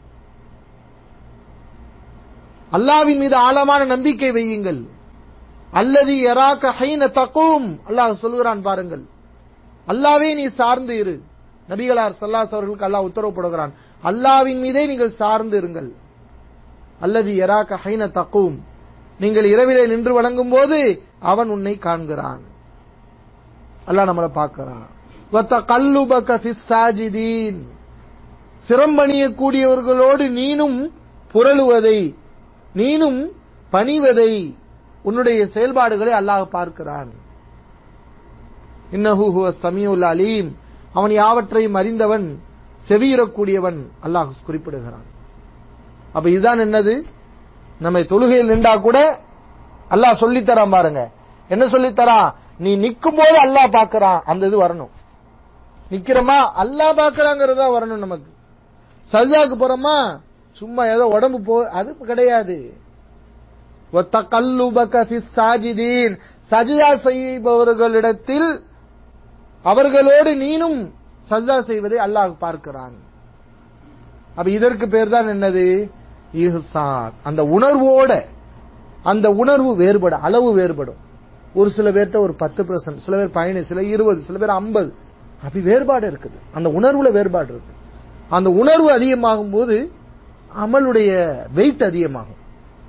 அல்லாஹ்வின் மீது ஆழமான நம்பிக்கை வையுங்கள். அல்லதி யராக ஹைன தகூம், அல்லாஹ் சொல்கிறான் பாருங்கள், அல்லாஹ்வே நீ சார்ந்து இரு. நபிகளார் ஸல்லல்லாஹு அலைஹி அவர்களுக்கு அல்லாஹ் உத்தரவு போடுகிறான், அல்லாஹ்வின் மீதே நீங்கள் சார்ந்து இருங்கள். அல்லதி யராக ஹைன தகூம், நீங்கள் இரவிலே நின்று வணங்கும் போது அவன் உன்னை காண்கிறான், அல்லாஹ் நம்மளை பார்க்கிறான். வதகல்லுபக ஃபிஸ் சாஜிதீன், சிரம்பணிய கூடியவர்களோடு நீனும் புரளுவதை, நீனும் பணிவதை, உன்னுடைய செயல்பாடுகளை அல்லாஹ் பார்க்கிறான். இன்னஹு ஹுவஸ் ஸமீஉல் அலீம், அவன் யாவற்றையும் அறிந்தவன், செவியுறக்கூடியவன், அல்லாஹ் குறிப்பிடுகிறான். அப்ப இதுதான் என்னது, நம்ம தொழுகையில் நின்றா கூட அல்லாஹ் சொல்லித்தரான் பாருங்க. என்ன சொல்லித்தரான்? நீ நிக்கும் போது அல்லாஹ் பார்க்கறான், அந்த இது வரணும். நிக்கிறோமா, அல்லாஹ் பார்க்கறாங்கிறதா வரணும் நமக்கு. சஜ்ஜாக்கு போறோமா, சும்மா ஏதோ உடம்பு போ, அது கிடையாது. வதகல்லுபக ஃபிஸ் சாஜிதீன், சஜ்தா செய்பவர்களிடத்தில் அவர்களோடு நீனும் சஜ்தா செய்வதை அல்லாஹ் பார்க்கிறான். அப்ப இதற்கு பேர் தான் என்னது, இஹ்சான். அந்த உணர்வோட, அந்த உணர்வு வேறுபடும், அளவு வேறுபடும். ஒரு சில பேர்ட்ட ஒரு 10%, சில பேர் 15, சில 20, சில பேர் 50, அப்படி வேறுபாடு இருக்குது. அந்த உணர்வுல வேறுபாடு இருக்கு. அந்த உணர்வு அதிகமாகும் போது அமலுடைய வெயிட் அதிகமாகும்,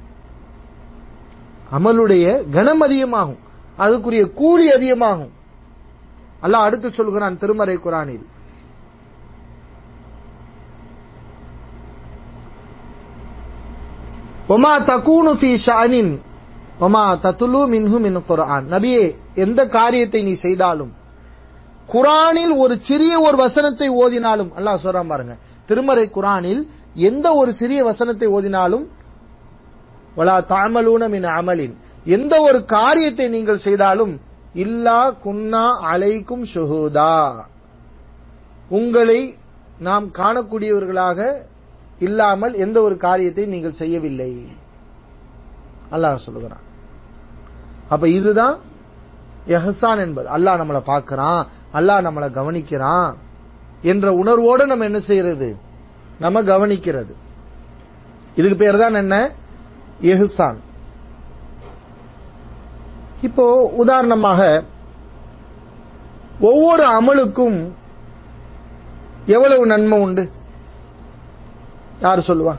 அமலுடைய கணம் அதிகமாகும், அதுக்குரிய கூலி அதிகமாகும். அல்லாஹ் அடுத்து சொல்கிறான் திருமறை குர்ஆனில், வமா தகூனு ஃபீ ஷஅனின் வமா தத்லு மின்ஹு மின் குர்ஆன், நபியே எந்த காரியத்தை நீ செய்தாலும், குர்ஆனில் ஒரு சிறிய ஒரு வசனத்தை ஓதினாலும், அல்லாஹ் சொல்றான் பாருங்க, திருமறை குர்ஆனில் எந்த ஒரு சிறிய வசனத்தை ஓதினாலும், வலா தஅமலூன மின் அமலின், எந்த ஒரு காரியத்தை நீங்கள் செய்தாலும், இல்லா குன்னா அலைக்கும் ஷுஹூதா, உங்களை நாம் காணக்கூடியவர்களாக இல்லாமல் எந்த ஒரு காரியத்தை நீங்கள் செய்யவில்லை, அல்லாஹ் சொல்லுகிறான். அப்ப இதுதான் இஹ்சான் என்பது. அல்லாஹ் நம்மளை பார்க்கிறான், அல்லாஹ் நம்மளை கவனிக்கிறான் என்ற உணர்வோடு நம்ம என்ன செய்யறது, நம்ம கவனிக்கிறது. இதுக்கு பேர் தான் என்ன, இஹ்சான். இப்போ உதாரணமாக ஒவ்வொரு அமலுக்கும் எவ்வளவு நன்மை உண்டு, யார் சொல்லுவா?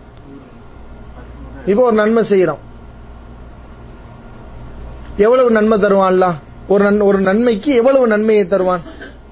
இப்போ ஒரு நன்மை செய்யறோம், எவ்வளவு நன்மை தருவான் அல்லாஹ்? ஒரு நன்மைக்கு எவ்வளவு நன்மையை தருவான்?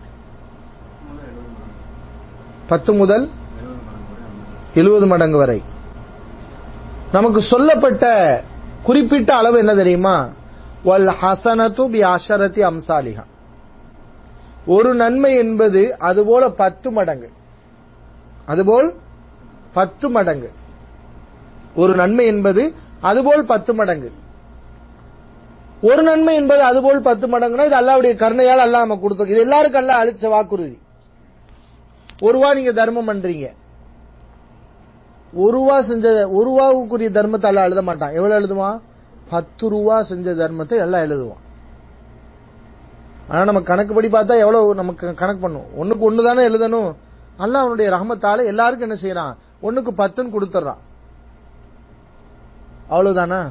10 முதல் 70 மடங்கு வரை. நமக்கு சொல்லப்பட்ட குறிப்பிட்ட அளவு என்ன தெரியுமா? வல் ஹஸனது பி அஷரத்தி அம்சாலிஹா, ஒரு நன்மை என்பது அதுபோல 10 மடங்கு, அதுபோல் 10 மடங்கு. ஒரு நன்மை என்பது அதுபோல் 10 மடங்கு. ஒரு நன்மை என்பது அதுபோல் 10 மடங்குனா இது அல்லாஹ்வுடைய கருணையால் அல்லாஹ் நமக்கு கொடுத்தது. இது எல்லாருக்கும் அல்லாஹ் அளிச்ச வாக்குறுதி. ₹1 நீங்க தர்மம் பண்றீங்க, ₹1 செஞ்ச ₹1க்குரிய தர்மத்தை அல்லாஹ் எழுத மாட்டான். எவ்வளவு எழுதுவான்? ₹10 செஞ்ச தர்மத்தை எல்லாம் எழுதுவான். ஆனா நம்ம கணக்குப்படி பார்த்தா எவ்வளவு நமக்கு கணக்கு பண்ணும்? 1க்கு 1 தானே எழுதணும். அல்லாஹ் அவனுடைய ரஹ்மத்தால எல்லாருக்கும் என்ன செய்யறான்? 1க்கு 10 கொடுத்துறான். அவ்வளவுதானா?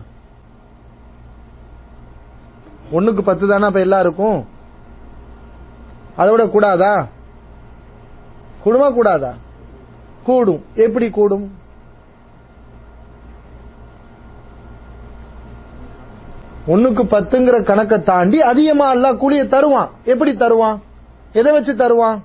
1க்கு 10 தானே அப்ப எல்லாருக்கும்? அதோட கூடாதா? கூடுமா கூடாதா? கூடும். எப்படி கூடும்? ஒண்ணுக்கு 10ங்கிற கணக்கை தாண்டி அதிகமா அல்லாஹ் கூலிய தருவான். எப்படி தருவான்? எதை வச்சு தருவான்?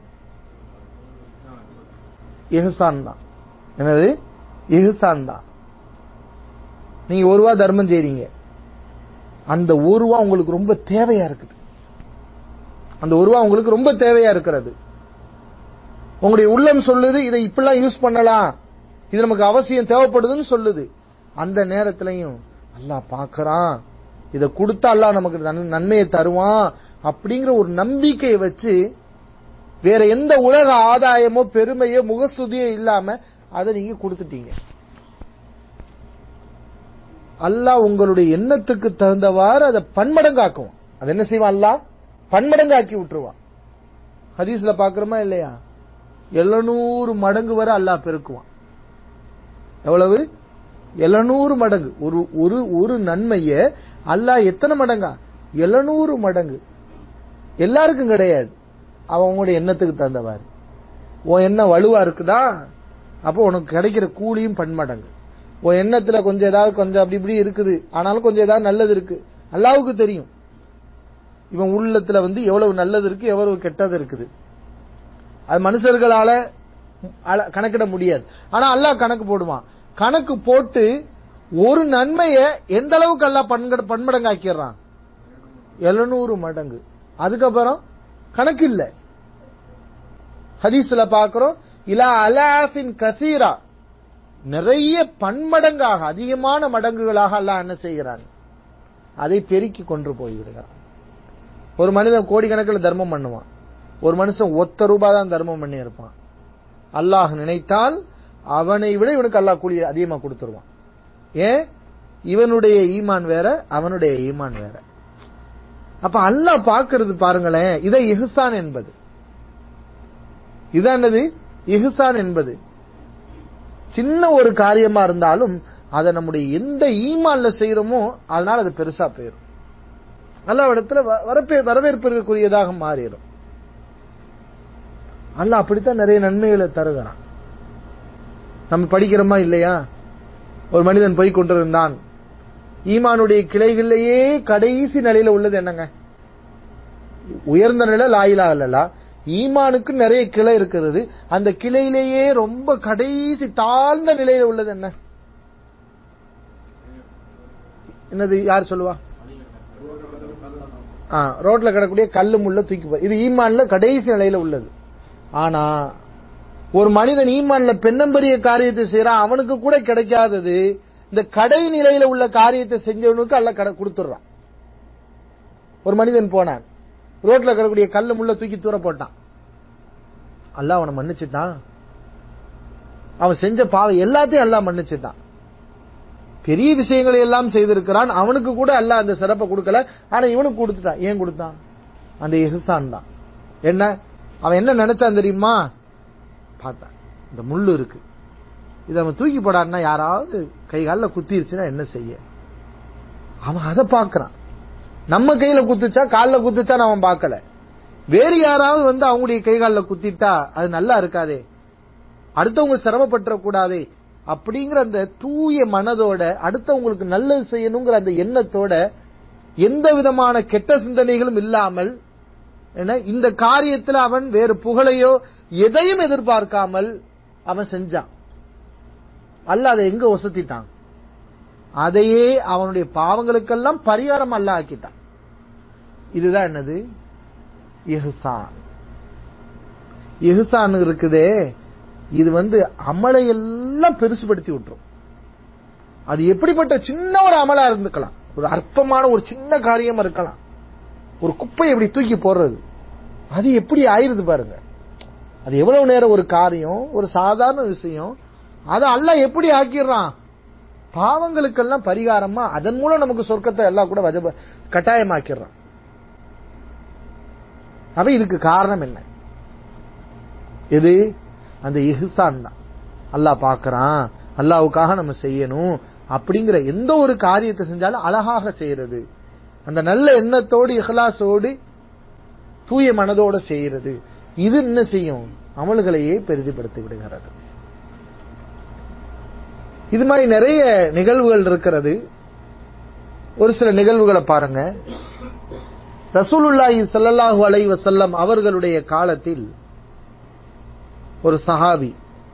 இஹ்சான் தான். என்னது? இஹ்சான் தான். நீங்க ₹1 தர்மம் செய்றீங்க, அந்த ₹1 உங்களுக்கு ரொம்ப தேவையா இருக்குது. அந்த ₹1 உங்களுக்கு ரொம்ப தேவையா இருக்கிறது. உங்களுடைய உள்ளம் சொல்லுது இதை இப்படிலாம் யூஸ் பண்ணலாம், இது நமக்கு அவசியம் தேவைப்படுதுன்னு சொல்லுது. அந்த நேரத்திலையும் அல்லாஹ் பார்க்கறான், இதை கொடுத்தா அல்லாஹ் நமக்கு நன்மையை தருவான் அப்படிங்கிற ஒரு நம்பிக்கையை வச்சு வேற எந்த உலக ஆதாயமோ பெருமையோ முகஸ்துதியோ இல்லாம அதை நீங்க கொடுத்துட்டீங்க. அல்லாஹ் உங்களுடைய எண்ணத்துக்கு தகுந்தவாறு அதை பன்மடங்காக்குவான். அது என்ன செய்வான்? அல்லாஹ் பன்மடங்காக்கி விட்டுருவான். ஹதீஸ்ல பாக்குறோமா இல்லையா? 700 மடங்கு வரை அல்லாஹ் பெருக்குவான். எவ்வளவு? 700 மடங்கு. ஒரு நன்மைய அல்லாஹ் எத்தனை மடங்கா? 700 மடங்கு. எல்லாருக்கும் கிடையாது, அவங்களுடைய எண்ணத்துக்கு தகுந்தவாறு. உன் எண்ணம் வலுவா இருக்குதா, அப்போ உனக்கு கிடைக்கிற கூலியும் பன்மடங்கு. உன் எண்ணத்துல கொஞ்சம் ஏதாவது கொஞ்சம் அப்படி இப்படி இருக்குது, ஆனாலும் கொஞ்சம் ஏதாவது நல்லது இருக்கு, அல்லாஹ்வுக்கு தெரியும். இவன் உள்ளத்துல எவ்வளவு நல்லது இருக்கு, எவ்வளவு கெட்டது இருக்குது, அது மனுஷர்களால கணக்கிட முடியாது. ஆனா அல்லாஹ் கணக்கு போடுவான். கணக்கு போட்டு ஒரு நன்மைய எந்த அளவுக்கு அல்லாஹ் பன்மடங்காக்கிறான்? 700 மடங்கு. அதுக்கப்புறம் கணக்கு இல்ல. ஹதீஸ்ல பாக்குறோம், இலா அலாஃபின் கசீரா, நிறைய பன்மடங்காக அதிகமான மடங்குகளாக அல்லாஹ் என்ன செய்கிறான்? அதை பெருக்கி கொண்டு போய்விடுகிறான். ஒரு மனிதன் கோடிக்கணக்கில் தர்மம் பண்ணுவான், ஒரு மனுஷன் ₹1 தான் தர்மம் பண்ணி இருப்பான். அல்லாஹ் நினைத்தால் அவனை விட இவனுக்கு அல்லாஹ் கூலி அதிகமா கொடுத்துருவான். ஏன்? இவனுடைய ஈமான் வேற, அவனுடைய ஈமான் வேற. அப்ப அல்லாஹ் பார்க்கிறது பாருங்களேன், இதை இஹ்சான் என்பது. இதான் என்னது? இஹ்சான் என்பது. சின்ன ஒரு காரியமா இருந்தாலும் அதை நம்முடைய எந்த ஈமான்ல செய்யறோமோ அதனால அது பெருசா போயிடும், அல்லாஹ்விடத்துல வரவேற்பிற்குரியதாக மாறிடும். அல்லாஹ் அப்படித்தான் நிறைய நன்மைகளை தருகிறான். நம்ம படிக்கிறோமா இல்லையா? ஒரு மனிதன் போய் கொண்டிருந்தான், ஈமானுடைய கிளைகளிலேயே கடைசி நிலையில உள்ளது என்னங்க? உயர்ந்த நிலை லா இலாஹ இல்லல்லாஹ். ஈமானுக்கு நிறைய கிளை இருக்கிறது, அந்த கிளையிலேயே ரொம்ப கடைசி தாழ்ந்த நிலையில உள்ளது என்ன? என்னது? யார் சொல்லுவா? ரோட்ல கிடக்கூடிய கல்லு முள்ள தூக்கி போ, இது ஈமான்ல கடைசி நிலையில உள்ளது. ஆனா ஒரு மனிதன் ஈமான்ல பெண்ணம்பெரிய காரியத்தை செய்யறான், அவனுக்கு கூட கிடைக்காதது இந்த கடை நிலையில உள்ள காரியத்தை செஞ்சவனுக்கு அல்லாஹ் கொடுத்துறான். ஒரு மனிதன் போனான், ரோட்ல கிடக்கூடிய கல்லு முள்ள தூக்கி தூர போட்டான், அல்லாஹ் அவனை மன்னிச்சுட்டான். அவன் செஞ்ச பாவம் எல்லாத்தையும் அல்லாஹ் மன்னிச்சுட்டான். பெரிய விஷயங்களை எல்லாம் செய்திருக்கிறான், அவனுக்கு கூட அல்லாஹ் அந்த சிறப்பை கொடுக்கல, ஆனா இவனுக்கு கொடுத்துட்டான். ஏன் கொடுத்தான்? அந்த இஹ்சான் தான். என்ன அவன் என்ன நினைச்சான் தெரியுமா? பார்த்தா இந்த முள்ளு இருக்கு, இதை அவன் தூக்கி போடான்னா யாராவது கை காலில் குத்திருச்சுன்னா என்ன செய்ய, அவன் அதை பார்க்கறான். நம்ம கையில குத்துச்சா காலில் குத்துச்சான்னு அவன் பார்க்கல, வேறு யாராவது அவங்களுடைய கை காலில் குத்திட்டா அது நல்லா இருக்காதே, அடுத்தவங்க சிரமப்பட்டுற கூடாதே அப்படிங்கிற அந்த தூய மனதோட அடுத்தவங்களுக்கு நல்லது செய்யணுங்கிற அந்த எண்ணத்தோட எந்த விதமான கெட்ட சிந்தனைகளும் இல்லாமல் இந்த காரியத்தில் அவன் வேறு புகழையோ எதையும் எதிர்பார்க்காமல் அவன் செஞ்சான். அல்லாஹ் அதை எங்க வசத்திட்டான்? அதையே அவனுடைய பாவங்களுக்கெல்லாம் பரிகாரம் அல்லாஹ் ஆக்கிட்டான். இதுதான் என்னது? இஹ்சான். இஹ்சான் இருக்குதே, இது அமலை எல்லாம் பெருசுபடுத்தி விட்டுரும். அது எப்படிப்பட்ட சின்ன ஒரு அமலா இருந்துக்கலாம், ஒரு அற்பமான ஒரு சின்ன காரியமா இருக்கலாம், ஒரு குப்பை எப்படி தூக்கி போடுறது, அது எப்படி ஆயிருது பாருங்க. அது எவ்வளவு நேரம் ஒரு காரியம், ஒரு சாதாரண விஷயம், அதை அல்லாஹ் எப்படி ஆக்கிடுறான்? பாவங்களுக்கெல்லாம் பரிகாரமா அதன் மூலம் நமக்கு சொர்க்கத்தை எல்லாம் கூட கட்டாயமாக்கிடுறான். அப்ப இதுக்கு காரணம் என்ன? எது? அந்த இஹ்சான் தான். அல்லாஹ் பார்க்கறான், அல்லாஹ்வுக்காக நம்ம செய்யணும் அப்படிங்கிற எந்த ஒரு காரியத்தை செஞ்சாலும் அழகாக செய்யறது, அந்த நல்ல எண்ணத்தோடு இஹ்லாஸோடு தூய மனதோடு செய்யறது, இது என்ன செய்யும்? அமல்களையே பெரிதுபடுத்தி விடுகிறது. இது மாதிரி நிறைய நிகழ்வுகள் இருக்கிறது. ஒரு சில நிகழ்வுகளை பாருங்க. ரசூலுல்லாஹி ஸல்லல்லாஹு அலைஹி வஸல்லம் அவர்களுடைய காலத்தில் ஒரு சஹாபி,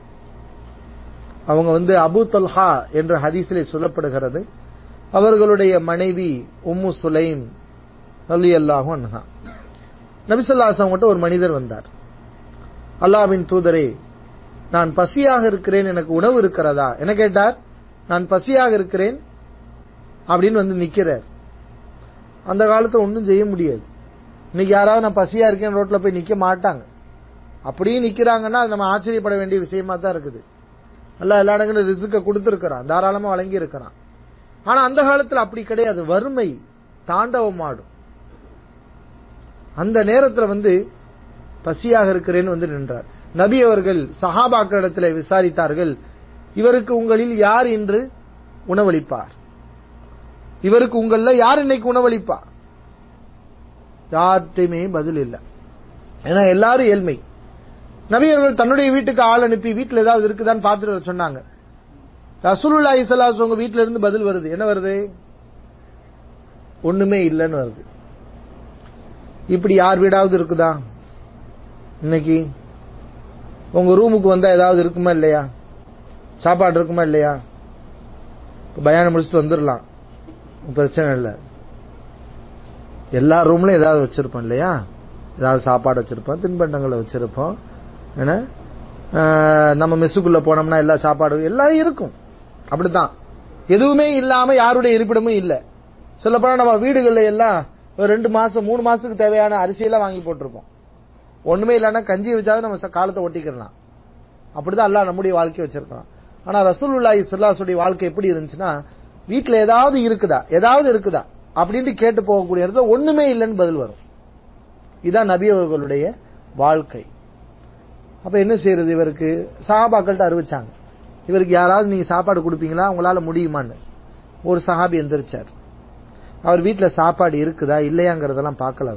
அவங்க அபூ தல்ஹா என்ற ஹதீஸிலே சொல்லப்படுகிறது, அவர்களுடைய மனைவி உம்மு சுலைம் ரலியல்லாஹு அன்ஹா. நபி ஸல்லல்லாஹு அலைஹி வஸல்லம் கிட்ட ஒரு மனிதர் வந்தார். அல்லாஹ்வின் தூதரே, நான் பசியாக இருக்கிறேன், எனக்கு உணவு இருக்கிறதா என்ன கேட்டார். நான் பசியாக இருக்கிறேன் அப்படின்னு நிக்கிறார். அந்த காலத்துல ஒன்றும் செய்ய முடியாது. இன்னைக்கு யாராவது நான் பசியா இருக்கேன் ரோட்ல போய் நிக்க மாட்டாங்க. அப்படியே நிக்கிறாங்கன்னா அது நம்ம ஆச்சரியப்பட வேண்டிய விஷயமா தான் இருக்குது. அல்லாஹ் எல்லா இடங்களும் ரிஸ்க கொடுத்திருக்கிறான், தாராளமா வழங்கி இருக்கிறான். ஆனா அந்த காலத்துல அப்படி கிடையாது. வறுமை தாண்டவமாடும். அந்த நேரத்துல பசியாக இருக்கிறேன்னு நின்றார். நபி அவர்கள் சஹாபாக்களிடத்தில் விசாரித்தார்கள், இவருக்கு உங்களில் யார் இன்று உணவளிப்பார்? இவருக்கு உங்கள யார் இன்னைக்கு உணவளிப்பா? யார்கிட்டையுமே பதில் இல்லை. ஏன்னா எல்லாரும் ஏழ்மை. நபி அவர்கள் தன்னுடைய வீட்டுக்கு ஆள் அனுப்பி வீட்டுல ஏதாவது இருக்குதான்னு பார்த்துட்டு சொன்னாங்க. ரசூலுல்லாஹி ஸல்லல்லாஹு அலைஹி வஸல்லம் வீட்டுல இருந்து பதில் வருது. என்ன வருது? ஒண்ணுமே இல்லைன்னு வருது. இப்படி யார் வீடாவது இருக்குதா? இன்னைக்கு உங்க ரூமுக்கு வந்தா ஏதாவது இருக்குமா இல்லையா? சாப்பாடு இருக்குமா இல்லையா? பயானம் முடிச்சுட்டு வந்துடலாம், பிரச்சனை இல்லை. எல்லா ரூம்லயும் ஏதாவது வச்சிருப்போம் இல்லையா? ஏதாவது சாப்பாடு வச்சிருப்போம், தின்பண்டங்களை வச்சிருப்போம். ஏன்னா நம்ம மெஸ்ஸுக்குள்ள போனோம்னா எல்லா சாப்பாடும் எல்லாம் இருக்கும். அப்படித்தான். எதுவுமே இல்லாம யாருடைய இருப்பிடமும் இல்லை. சொல்லப்போனா நம்ம வீடுகள்ல எல்லாம் ஒரு 2 மாசம் 3 மாசத்துக்கு தேவையான அரிசியெல்லாம் வாங்கி போட்டிருப்போம். ஒண்ணுமே இல்லைன்னா கஞ்சி வச்சாவது நம்ம காலத்தை ஒட்டிக்கலாம். அப்படிதான் அல்லாஹ் நம்முடைய வாழ்க்கையை வச்சிருக்கான். ஆனா ரசூலுல்லாஹி ஸல்லல்லாஹு அலைஹி வஸல்லம் வாழ்க்கை எப்படி இருந்துச்சுன்னா, வீட்டுல ஏதாவது இருக்குதா அப்படின்னு கேட்டு போகக்கூடிய இடத்துல ஒண்ணுமே இல்லைன்னு பதில் வரும். இதான் நபி அவர்களுடைய வாழ்க்கை. அப்ப என்ன செய்யறது? இவருக்கு சஹாபாக்கள்ட்ட அறிவிச்சாங்க, இவருக்கு யாராவது நீங்க சாப்பாடு கொடுப்பீங்களா, உங்களால முடியுமான்னு. ஒரு சஹாபி எந்திரிச்சார். அவர் வீட்டுல சாப்பாடு இருக்குதா இல்லையாங்கிறதெல்லாம் பார்க்கல.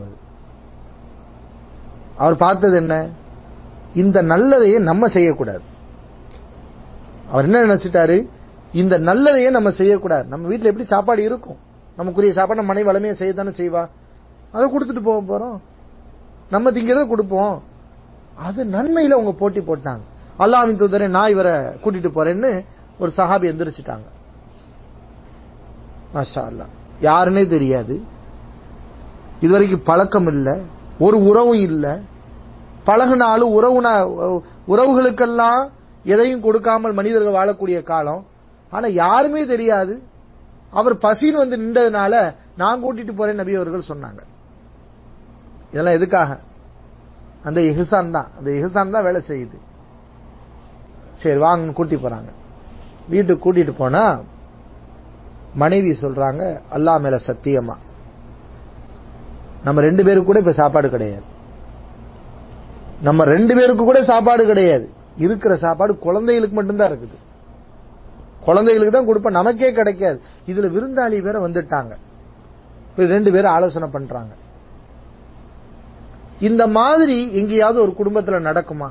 அவர் பார்த்தது என்ன? இந்த நல்லதையே நம்ம செய்யக்கூடாது. அவர் என்ன நினைச்சிட்டாரு? இந்த நல்லதையே நம்ம செய்யக்கூடாது. நம்ம வீட்டுல எப்படி சாப்பாடு இருக்கும், நமக்குரிய சாப்பாடு நம்ம மனைவி வளமையை செய்யத்தானே செய்வா, அதை கொடுத்துட்டு போக போறோம், நம்ம திங்கிறத கொடுப்போம். அது நன்மையில அவங்க போட்டி போட்டாங்க. அல்லாஹ்வின் தூதரே, நான் இவரை கூட்டிட்டு போறேன்னு ஒரு சஹாபி எந்திரிச்சிட்டாங்க. மாஷா அல்லாஹ். யாருன்னே தெரியாது, இதுவரைக்கும் பழக்கம் இல்லை, ஒரு உறவும் இல்லை. பழகுனாலும் உறவுகளுக்கெல்லாம் எதையும் கொடுக்காமல் மனிதர்கள் வாழக்கூடிய காலம். ஆனா யாருமே தெரியாது. அவர் பசின்னு நின்றதுனால நான் கூட்டிட்டு போறேன் நபி அவர்கள் சொன்னாங்க. இதெல்லாம் எதுக்காக? அந்த இஹ்சான் தான். அந்த இஹ்சான் தான் வேலை செய்யுது. சரி வாங்க, கூட்டி போறாங்க. வீட்டுக்கு கூட்டிட்டு போனா மனைவி சொல்றாங்க, அல்லாஹ் மேல சத்தியமா நம்ம 2 பேருக்கு கூட இப்ப சாப்பாடு கிடையாது. நம்ம 2 பேருக்கு கூட சாப்பாடு கிடையாது. இருக்கிற சாப்பாடு குழந்தைகளுக்கு மட்டும்தான் இருக்குது. குழந்தைகளுக்கு தான் கொடுப்ப, நமக்கே கிடைக்காது. இதுல விருந்தாளி வேற வந்துட்டாங்க. 2 பேரும் ஆலோசனை பண்றாங்க. இந்த மாதிரி எங்கேயாவது ஒரு குடும்பத்துல நடக்குமா?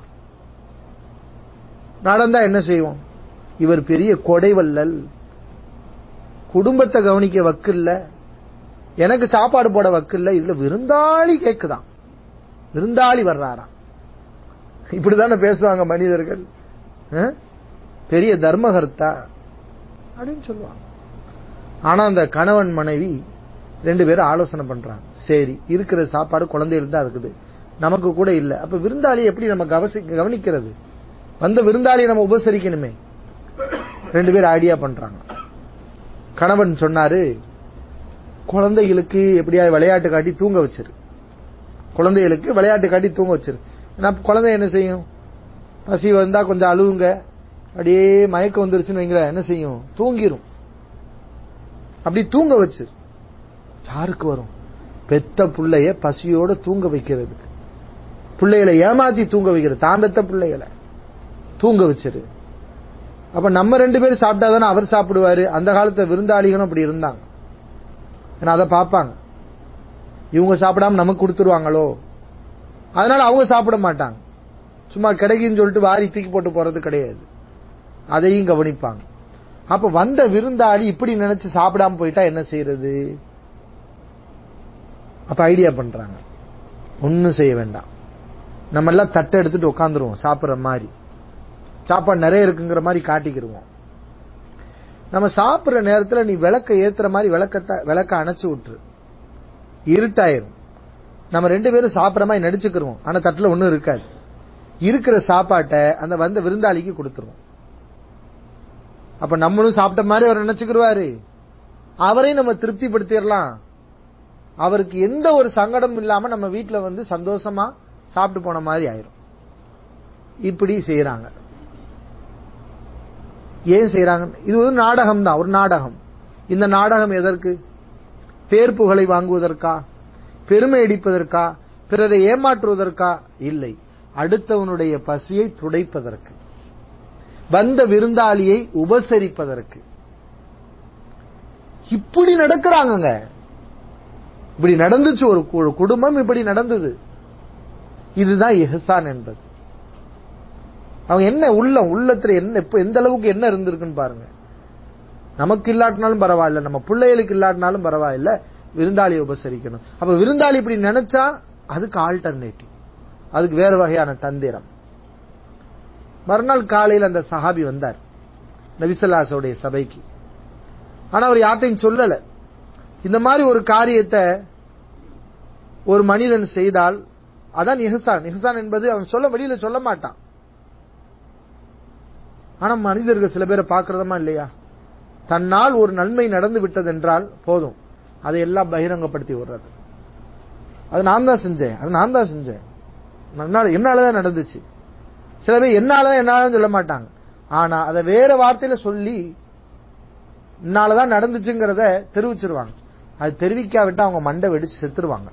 நடந்தா என்ன செய்வோம்? இவர் பெரிய கொடைவல்லல், குடும்பத்தை கவனிக்க வக்கில்ல, எனக்கு சாப்பாடு போட வக்கில்ல, இதுல விருந்தாளி கேக்குதான், விருந்தாளி வர்றாராம். இப்படிதானே பேசுவாங்க மனிதர்கள். பெரிய தர்மகர்த்தா அப்படின்னு சொல்லுவாங்க. ஆனா அந்த கணவன் மனைவி 2 பேரும் ஆலோசனை பண்றாங்க. சரி, இருக்கிற சாப்பாடு குழந்தைகள் தான் இருக்குது, நமக்கு கூட இல்ல. அப்ப விருந்தாளி எப்படி நம்ம கவனிக்கிறது? வந்த விருந்தாளியை நம்ம உபசரிக்கணுமே. 2 பேர் ஐடியா பண்றாங்க. கணவன் சொன்னாரு, குழந்தைகளுக்கு எப்படியா விளையாட்டு காட்டி தூங்க வச்சிரு, குழந்தைகளுக்கு விளையாட்டு காட்டி தூங்க வச்சிரு. குழந்தை என்ன செய்யும்? பசி வந்தா கொஞ்சம் அழுவுங்க, அப்படியே மயக்கம் வந்துருச்சுன்னு வைங்களேன், என்ன செய்யும்? தூங்கிரும். அப்படி தூங்க வச்சிரு. யாருக்கு வரும்? பெத்த பிள்ளைய பசியோட தூங்க வைக்கிறதுக்கு, பிள்ளைகளை ஏமாத்தி தூங்க வைக்கிறது, தான் பெத்த பிள்ளைகளை தூங்க வச்சிரு. அப்ப நம்ம 2 பேரும் சாப்பிட்டாதானே அவர் சாப்பிடுவாரு. அந்த காலத்துல விருந்தாளிகளும் அப்படி இருந்தாங்க. ஏன்னா அதை பார்ப்பாங்க, இவங்க சாப்பிடாம நமக்கு கொடுத்துருவாங்களோ, அதனால அவங்க சாப்பிட மாட்டாங்க. சும்மா கிடைக்குன்னு சொல்லிட்டு வாரி தூக்கி போட்டு போறது கிடையாது. அதையும் கவனிப்பாங்க. அப்ப வந்த விருந்தாளி இப்படி நினைச்சு சாப்பிடாம போயிட்டா என்ன செய்யறது? அப்ப ஐடியா பண்றாங்க, ஒன்னும் செய்ய வேண்டாம், நம்ம எல்லாம் தட்டை எடுத்துட்டு உட்காந்துருவோம், சாப்பிடுற மாதிரி சாப்பாடு நிறைய இருக்குங்கிற மாதிரி காட்டிக்கிருவோம். நம்ம சாப்பிடுற நேரத்தில் நீ விளக்க ஏத்துற மாதிரி விளக்க அணைச்சு விட்டுரு, இருட்டாயிரும். நம்ம 2 பேரும் சாப்பிடுற மாதிரி நடிச்சுக்கிருவோம், ஆனா தட்டுல ஒண்ணும் இருக்காது. இருக்கிற சாப்பாட்டை அந்த வந்த விருந்தாளிக்கு கொடுத்துருவோம். அப்ப நம்மளும் சாப்பிட்ட மாதிரி அவர் நினைச்சுக்கிருவாரு, அவரையும் நம்ம திருப்திப்படுத்திடலாம். அவருக்கு எந்த ஒரு சங்கடமும் இல்லாம நம்ம வீட்டுல வந்து சந்தோஷமா சாப்பிட்டு போன மாதிரி ஆயிரும். இப்படி செய்யறாங்க. ஏன் செய்யறாங்க? இது ஒரு நாடகம் தான், ஒரு நாடகம். இந்த நாடகம் எதற்கு? பேர்ப்புகளை வாங்குவதற்கா, பெருமை அடிப்பதற்கா, பிறரை ஏமாற்றுவதற்கா? இல்லை, அடுத்தவனுடைய பசியை துடைப்பதற்கு, வந்த விருந்தாளியை உபசரிப்பதற்கு. இப்படி நடக்கிறாங்க. இப்படி நடந்துச்சு, ஒரு குடும்பம் இப்படி நடந்தது. இதுதான் இஹ்சான் என்பது. அவங்க என்ன உள்ளத்துல என்ன எந்த அளவுக்கு என்ன இருந்திருக்குன்னு பாருங்க. நமக்கு இல்லாட்டினாலும் பரவாயில்ல, நம்ம பிள்ளைகளுக்கு இல்லாட்டினாலும் பரவாயில்ல, விருந்தாளியை உபசரிக்கணும். அப்ப விருந்தாளி இப்படி நினைச்சா அதுக்கு ஆல்டர்னேட்டிவ், அதுக்கு வேற வகையான தந்திரம். மறுநாள் காலையில் அந்த சஹாபி வந்தார் நபி ஸல்லல்லாஹு அலைஹி வஸல்லம் சபைக்கு. ஆனா அவர் யார்ட்டையும் சொல்லல. இந்த மாதிரி ஒரு காரியத்தை ஒரு மனிதன் செய்தால் அதான் இஹ்சான். இஹ்சான் என்பது அவன் வெளியில சொல்ல மாட்டான். ஆனா மனிதர்கள் சில பேரை பார்க்கிறதமா இல்லையா, தன்னால் ஒரு நன்மை நடந்து விட்டது என்றால் போதும், அதை எல்லாம் பகிரங்கப்படுத்தி விடுறது. அது நான் தான் செஞ்சேன், என்னாலதான் நடந்துச்சு. சில பேர் என்னாலதான் சொல்ல மாட்டாங்க, ஆனா அதை வேற வார்த்தையில சொல்லி என்னாலதான் நடந்துச்சுங்கிறத தெரிவிச்சிருவாங்க. அது தெரிவிக்காவிட்டா அவங்க மண்டை வெடிச்சு செத்துருவாங்க.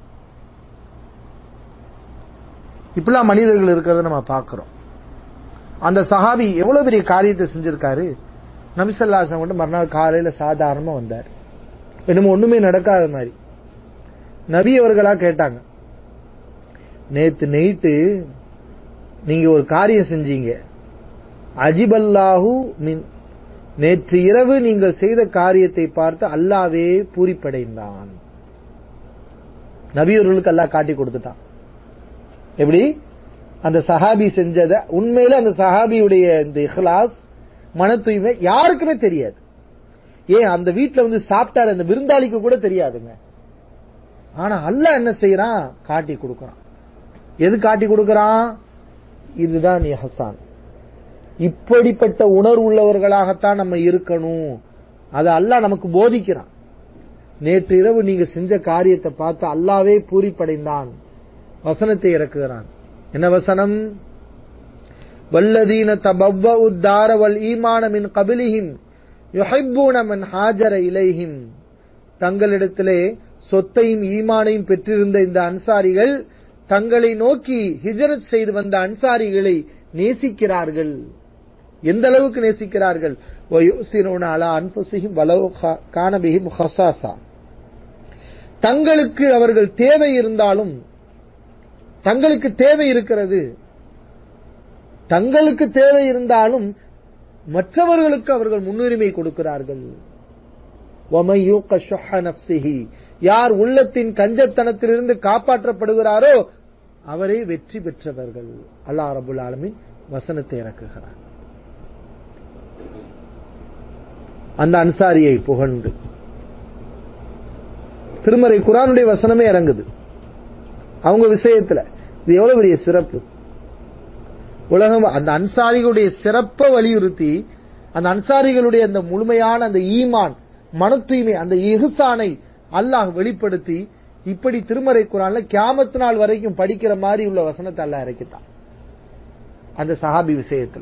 இப்பெல்லாம் மனிதர்கள் இருக்கிறத நம்ம பார்க்கிறோம். அந்த சஹாபி எவ்வளவு பெரிய காரியத்தை செஞ்சிருக்காரு. நபி ஸல்லல்லாஹு அலைஹி வஸல்லம் மறுநாள் காலையில சாதாரணமா வந்தார், என்னமோ ஒண்ணுமே நடக்காத மாதிரி. நபி அவர்களா கேட்டாங்க, நேத்து நைட்டு நீங்க ஒரு காரியம் செஞ்சீங்க, அஜிபல்லாஹு மின், நேற்று இரவு நீங்கள் செய்த காரியத்தை பார்த்து அல்லாஹ்வே பூரிப்படைந்தான். நபி அவர்களுக்கு அல்லாஹ் காட்டி கொடுத்துட்டான். எப்படி? அந்த சஹாபி செஞ்சத உண்மையில அந்த சஹாபியுடைய இந்த இஹ்லாஸ், மன தூய்மை யாருக்குமே தெரியாது. ஏன் அந்த வீட்டுல வந்து சாப்பிட்டாரு அந்த விருந்தாளிக்கு கூட தெரியாதுங்க. ஆனா அல்லாஹ் என்ன செய்யறான்? காட்டி கொடுக்கறான். எது காட்டி கொடுக்கறான்? இதுதான் இஹ்சான். இப்படிப்பட்ட உணர்வு உள்ளவர்களாகத்தான் நம்ம இருக்கணும். அதை அல்லாஹ் நமக்கு போதிக்கிறான். நேற்று இரவு நீங்க செஞ்ச காரியத்தை பார்த்து அல்லாஹ்வே பூரிப்படைந்தான். வசனத்தை இறக்குகிறான். என்ன வசனம்? வல்லதீன தபவ்வஉ தார வல் ஈமான மின் கபிலிஹிம் யுஹிப்பூன மன் ஹாஜர இலைஹிம். தங்களிடத்திலே சொத்தையும் ஈமானையும் பெற்றிருந்த இந்த அன்சாரிகள் தங்களை நோக்கி ஹிஜ்ரத் செய்து வந்த அன்சாரிகளை நேசிக்கிறார்கள். எந்த அளவுக்கு நேசிக்கிறார்கள்? வயுஸிரூன அலா அன்ஃபுஸிஹிம் வலவ் கான பிஹிம் ஹஸாஸா. தங்களுக்கு அவர்கள் தேவை இருந்தாலும், தங்களுக்கு தேவை இருக்கிறது, தங்களுக்கு தேவை இருந்தாலும் மற்றவர்களுக்கு அவர்கள் முன்னுரிமை கொடுக்கிறார்கள். வமன் யூக ஷுஹ நஃப்ஸிஹி, யார் உள்ளத்தின் கஞ்சத்தனத்திலிருந்து காப்பாற்றப்படுகிறாரோ அவரே வெற்றி பெற்றவர்கள். அல்லாஹ் ரப்பல் ஆலமீன் வசனத்தை இறக்குகிறார். அந்த அன்சாரியை புகழ்ந்து திருமறை குர்ஆனுடைய வசனமே இறங்குது அவங்க விஷயத்துல. இது எவ்வளவு பெரிய சிறப்பு! உலகம் அந்த அன்சாரிகளுடைய சிறப்பை வலியுறுத்தி, அந்த அன்சாரிகளுடைய அந்த முழுமையான அந்த ஈமான், மன தூய்மை, அந்த இஹ்சானை அல்லாஹ் வெளிப்படுத்தி, இப்படி திருமறை குர்ஆன்ல கியாமத் நாள் வரைக்கும் படிக்கிற மாதிரி உள்ள வசனத்தை அல்லாஹ் இறக்கிட்டான் அந்த சஹாபி விஷயத்துல.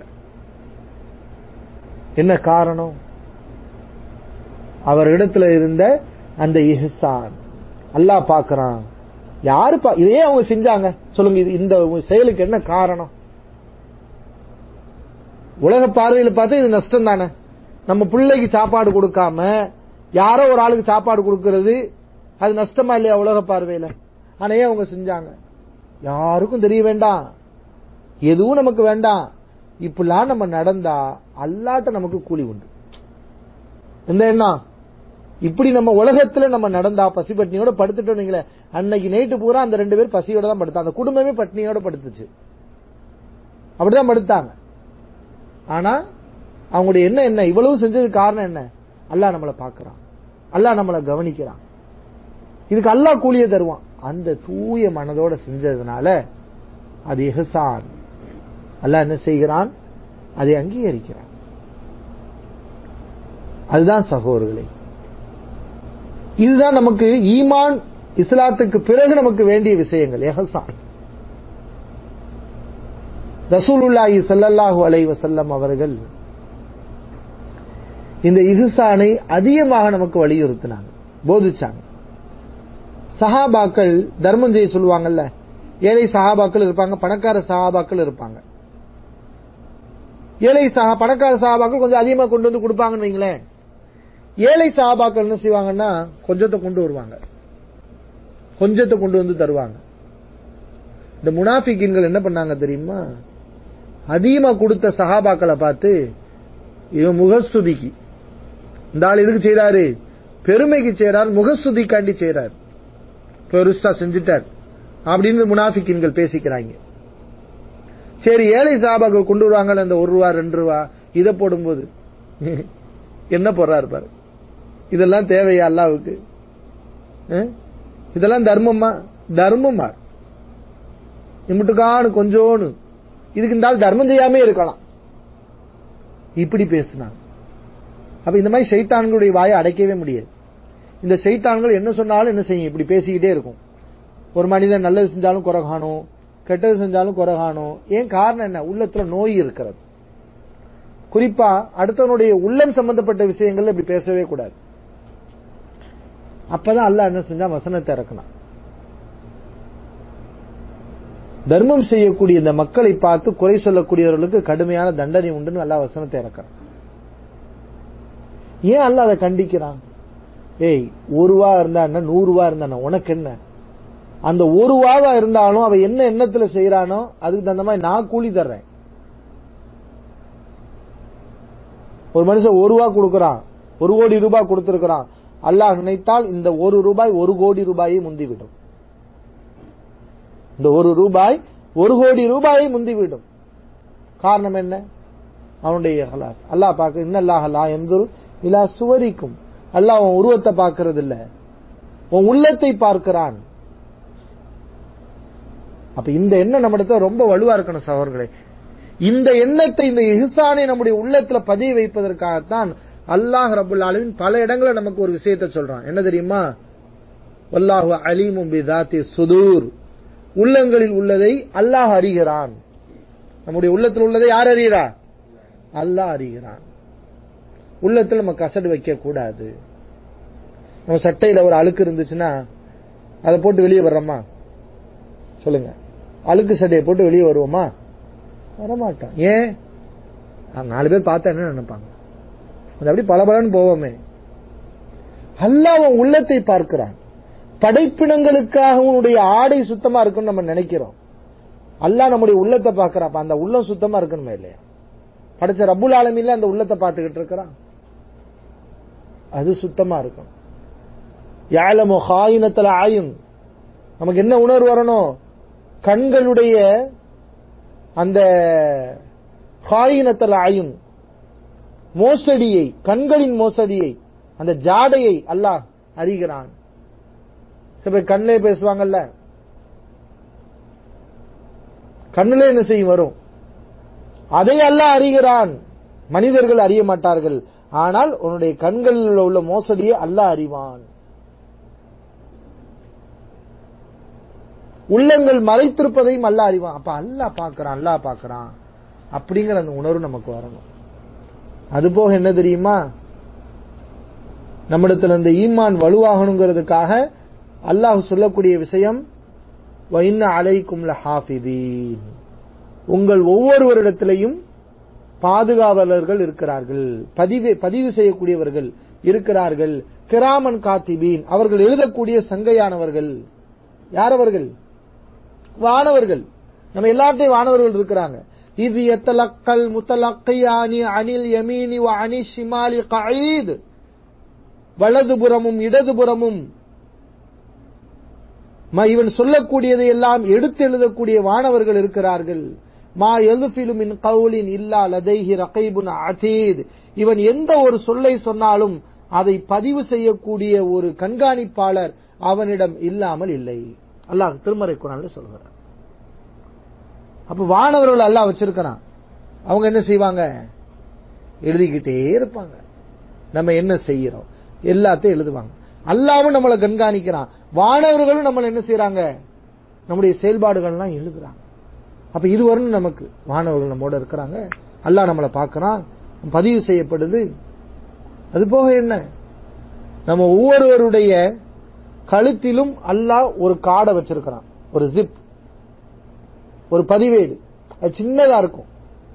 என்ன காரணம்? அவரிடத்துல இருந்த அந்த இஹ்சான் அல்லாஹ் பார்க்கறான். யாரு இதே அவங்க செஞ்சாங்க சொல்லுங்க, இந்த செயலுக்கு என்ன காரணம்? உலக பார்வையில் பார்த்தா இது நஷ்டம் தானே. நம்ம பிள்ளைக்கு சாப்பாடு கொடுக்காம யாரோ ஒரு ஆளுக்கு சாப்பாடு கொடுக்கிறது அது நஷ்டமா இல்லையா உலக பார்வையில? ஆனா ஏன் அவங்க செஞ்சாங்க? யாருக்கும் தெரிய வேண்டாம், எதுவும் நமக்கு வேண்டாம், இப்படிலாம் நம்ம நடந்தா அல்லாஹ்ட்ட நமக்கு கூலி உண்டு. இந்த எண்ணம் இப்படி நம்ம உலகத்துல நம்ம நடந்தா பசி பட்னியோட படுத்துட்டோம். அன்னைக்கு நைட்டு பூரா அந்த 2 பேர் பசியோட தான் படுத்தாங்க. அந்த குடும்பமே பட்னியோட படுத்துச்சு. அப்படிதான் படுத்தாங்க. ஆனா அவங்களுடைய என்ன இவ்வளவு செஞ்சது காரணம் என்ன? அல்லாஹ் நம்மளை பார்க்கிறான், அல்லாஹ் நம்மளை கவனிக்கிறான், இதுக்கு அல்லாஹ் கூலியை தருவான். அந்த தூய மனதோட செஞ்சதுனால அது இஹ்சான். அல்லாஹ் என்ன செய்கிறான்? அதை அங்கீகரிக்கிறான். அதுதான் சகோதரர்களே, இதுதான் நமக்கு ஈமான் இஸ்லாத்துக்கு பிறகு நமக்கு வேண்டிய விஷயங்கள். இஹ்சான். ரசூலுல்லாஹி ஸல்லல்லாஹு அலைஹி வஸல்லம் அவர்கள் இந்த இஹ்சானை அதிகமாக நமக்கு வலியுறுத்தினாங்க, போதிச்சாங்க. சஹாபாக்கள் தர்மம் செய்ய சொல்லுவாங்கல்ல. ஏழை சஹாபாக்கள் இருப்பாங்க, பணக்கார சஹாபாக்கள் இருப்பாங்க. பணக்கார சஹாபாக்கள் கொஞ்சம் அதிகமா கொண்டு வந்து கொடுப்பாங்கன்னு வைங்களேன். ஏழை சஹாபாக்கள் என்ன செய்வாங்கன்னா கொஞ்சத்தை கொண்டு வருவாங்க, கொஞ்சத்தை கொண்டு வந்து தருவாங்க. இந்த முனாஃபிகீன்கள் என்ன பண்ணாங்க தெரியுமா? அதிகமா கொடுத்த சஹாபாக்களை பார்த்து, இவன் முகஸ்துதிக்கு, இந்த ஆள் எதுக்கு செய்யறாரு? பெருமைக்கு செய்யறாரு, முகஸ்துதிக்காண்டி செய்யறாரு, பெருசா செஞ்சுட்டார் அப்படின்னு முனாஃபிகீன்கள் பேசிக்கிறாங்க. சரி, ஏழை சஹாபாக்கள் கொண்டு வருவாங்க அந்த 1 ரூபா 2 ரூபா, இதை போடும்போது என்ன போடுறாரு பாரு. இதெல்லாம் தேவையா அல்லாஹ்வுக்கு? இதெல்லாம் தர்மமா? தர்மமா இம்முட்டுக்கானு கொஞ்சோன்னு, இதுக்கு இந்த ஆள் தர்மம் செய்யாமே இருக்கலாம். இப்படி பேசினாங்க. அப்ப இந்த மாதிரி ஷைத்தான்களுடைய வாயை அடைக்கவே முடியாது. இந்த ஷைத்தான்கள் என்ன சொன்னாலும் என்ன செய்யும்? இப்படி பேசிக்கிட்டே இருக்கும். ஒரு மனிதன் நல்லது செஞ்சாலும் குறை காணும், கெட்டது செஞ்சாலும் குறை காணும். ஏன் காரணம் என்ன? உள்ளத்துல நோய் இருக்கிறது. குறிப்பா அடுத்தவனுடைய உள்ளம் சம்பந்தப்பட்ட விஷயங்கள்ல இப்படி பேசவே கூடாது. அப்பதான் அல்லாஹ் என்ன செஞ்சா வசனத்தை இறக்கணும். தர்மம் செய்யக்கூடிய இந்த மக்களை பார்த்து குறை சொல்லக்கூடியவர்களுக்கு கடுமையான தண்டனை உண்டுன்னு அல்லாஹ் வசனத்தை இறக்கிறான். ஏன் அல்லாஹ் அதை கண்டிக்கிறான்? ஏய், 1 ரூபா இருந்தா என்ன, 100 ரூபா இருந்தா உனக்கு என்ன? அந்த 1 ரூபாவா இருந்தாலும் அவன் என்ன எண்ணத்துல செய்யறானோ அதுக்கு தகுந்த மாதிரி நான் கூலி தர்றேன். ஒரு மனுஷன் 1 ரூபா கொடுக்கறான், 1 கோடி ரூபாய் கொடுத்திருக்கிறான். அல்லாஹ் நினைத்தால் இந்த 1 ரூபாய் 1 கோடி ரூபாயை முந்திவிடும். இந்த 1 ரூபாய் 1 கோடி ரூபாயை முந்திவிடும். காரணம் என்ன? அவனுடைய இஹ்லாஸ். அல்லாஹ் பார்க்க, இன்னல்லாஹ லா யன்துரு இலா சுவரிக்கும், அல்லாஹ் உன் உருவத்தை பார்க்கிறது இல்ல, உன் உள்ளத்தை பார்க்கிறான். அப்ப இந்த எண்ணம் நம்மிடத்துல ரொம்ப வலுவா இருக்கணும் சகோதரர்களே. இந்த எண்ணத்தை, இந்த இஹ்சானை நம்முடைய உள்ளத்துல பதிய வைப்பதற்காகத்தான் அல்லாஹ் ரப்பல் ஆலமீன் பல இடங்களை நமக்கு ஒரு விஷயத்தை சொல்றான். என்ன தெரியுமா? வல்லாஹு அலீமும் பிதாத்தி சுதூர், உள்ளங்களில் உள்ளதை அல்லாஹ் அறிகிறான். நம்முடைய உள்ளத்தில் உள்ளதை யார் அறிகிறா? அல்லாஹ் அறிகிறான். உள்ளத்தில் நம்ம கசடு வைக்க கூடாது. நம்ம சட்டையில ஒரு அழுக்கு இருந்துச்சுன்னா அதை போட்டு வெளியே வர்றோமா? சொல்லுங்க, அழுக்கு சட்டையை போட்டு வெளியே வருவோமா? வரமாட்டோம். ஏன்? 4 பேர் பார்த்தா என்ன நினைப்பாங்க? அது அப்படி பலபலன்னு போவோமே. அல்லாஹ் அவன் உள்ளத்தை பார்க்கிறான். படைப்பினங்களுக்காக உன்னுடைய ஆடை சுத்தமா இருக்குன்னு நம்ம நினைக்கிறோம். அல்லாஹ் நம்முடைய உள்ளத்தை பார்க்கிறான். அந்த உள்ளம் சுத்தமா இருக்கணுமே இல்லையா? படைச்ச ரப்புல் ஆலமீன்ல அந்த உள்ளத்தை பார்த்துக்கிட்டு இருக்கிறான், அது சுத்தமா இருக்கணும். யஅலமு ஹாயினத்தல் அயுன், நமக்கு என்ன உணர்வு வரணும்? கண்களுடைய அந்த ஹாயினத்தல் அயுன், மோசடியை, கண்களின் மோசடியை, அந்த ஜாடையை அல்லாஹ் அறிகிறான். சில கண்ணிலே பேசுவாங்கல்ல, கண்ணிலே என்ன செய்யும் வரும், அதை அல்லாஹ் அறிகிறான். மனிதர்கள் அறிய மாட்டார்கள், ஆனால் உன்னுடைய கண்களில் உள்ள மோசடியை அல்லாஹ் அறிவான். உள்ளங்கள் மறைத்திருப்பதையும் அல்லாஹ் அறிவான். அப்ப அல்லாஹ் பார்க்கிறான், அல்லாஹ் பார்க்கிறான் அப்படிங்கிற அந்த உணர்வு நமக்கு வரணும். அதுபோக என்ன தெரியுமா? நம்மிடத்தில் அந்த ஈமான் வலுவாகணுங்கிறதுக்காக அல்லாஹ் சொல்லக்கூடிய விஷயம், வஇன்ன அலைக்கும் லஹாஃபிதீன், உங்கள் ஒவ்வொருவரிடத்திலையும் பாதுகாவலர்கள் இருக்கிறார்கள், பதிவு செய்யக்கூடியவர்கள் இருக்கிறார்கள். கிராமன் காத்திபீன், அவர்கள் எழுதக்கூடிய சங்கையானவர்கள். யார் அவர்கள்? வானவர்கள். நம்ம எல்லாத்தையும் வானவர்கள் இருக்கிறாங்க. இது யத்தலக்கல் முத்தலக்கியானி அனில் யமீனி வ அனி ஷிமாலி கஈத், வலதுபுறமும் இடதுபுறமும் இவன் சொல்லக்கூடியதை எல்லாம் எடுத்து எழுதக்கூடிய வானவர்கள் இருக்கிறார்கள். மா யல்ஃபிலு மின் கௌலின் இல்லா லதைஹி ரகீபுன் அதீத். இவன் எந்த ஒரு சொல்லை சொன்னாலும் அதை பதிவு செய்யக்கூடிய ஒரு கண்காணிப்பாளர் அவனிடம் இல்லாமல் இல்லை. அல்லாஹ் திருமறை குர்ஆன்ல சொல்கிறார். அப்ப வானவர்கள் அல்லாஹ் வச்சிருக்கிறான். அவங்க என்ன செய்வாங்க? எழுதிக்கிட்டே இருப்பாங்க. நம்ம என்ன செய்யறோம் எல்லாத்தையும் எழுதுவாங்க. அல்லாஹ்வும் நம்மளை கண்காணிக்கிறான். வானவர்களும் நம்மள என்ன செய்யறாங்க? நம்முடைய செயல்பாடுகள்லாம் எழுதுறாங்க. அப்ப இதுவரையும் நமக்கு வானவர்கள் நம்மோட இருக்கிறாங்க. அல்லாஹ் நம்மளை பார்க்கறான், பதிவு செய்யப்படுது. அது போக என்ன, நம்ம ஒவ்வொருவருடைய கழுத்திலும் அல்லாஹ் ஒரு காடை வச்சிருக்கிறான், ஒரு ஜிப், ஒரு பதிவேடு. அது சின்னதா இருக்கும்.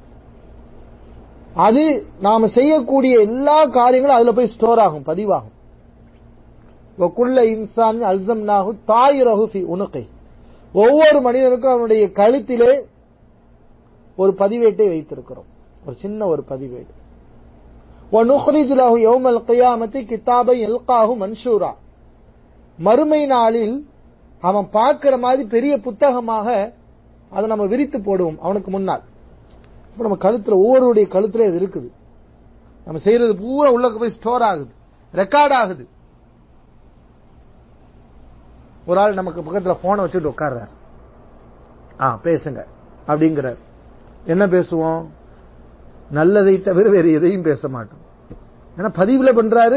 அது நாம செய்யக்கூடிய எல்லா காரியங்களும் அதுல போய் ஸ்டோர் ஆகும், பதிவாகும். வகுல்ல இன்சான் அல்ஸம்னாஹு தாயிரஹு ஃபீ உனுகி. ஒவ்வொரு மனிதனுக்கும் அவனுடைய கழுத்திலே ஒரு பதிவேட்டை வைத்திருக்கிறோம், ஒரு சின்ன ஒரு பதிவேடு. வனுக்ரிஜு லஹு யௌமல் கியாமத்தி கிதாபன் யல்காஹு மன்ஷூரா. மறுமை நாளில் அவன் பார்க்கிற மாதிரி பெரிய புத்தகமாக அதை நம்ம விரித்து போடுவோம் அவனுக்கு முன்னால். இப்ப நம்ம கழுத்துல, ஒவ்வொருடைய கழுத்துல இது இருக்குது. நம்ம செய்யறது பூரா உள்ள போய் ஸ்டோர் ஆகுது, ரெக்கார்ட் ஆகுது. ஒரு ஆள் நமக்கு பக்கத்துல போனை வச்சுட்டு உட்கார்றார். பேசுங்க அப்படிங்கிறார். என்ன பேசுவோம்? நல்லதை தவிர வேறு எதையும் பேச மாட்டோம். ஏன்னா பதிவுல பண்றாரு.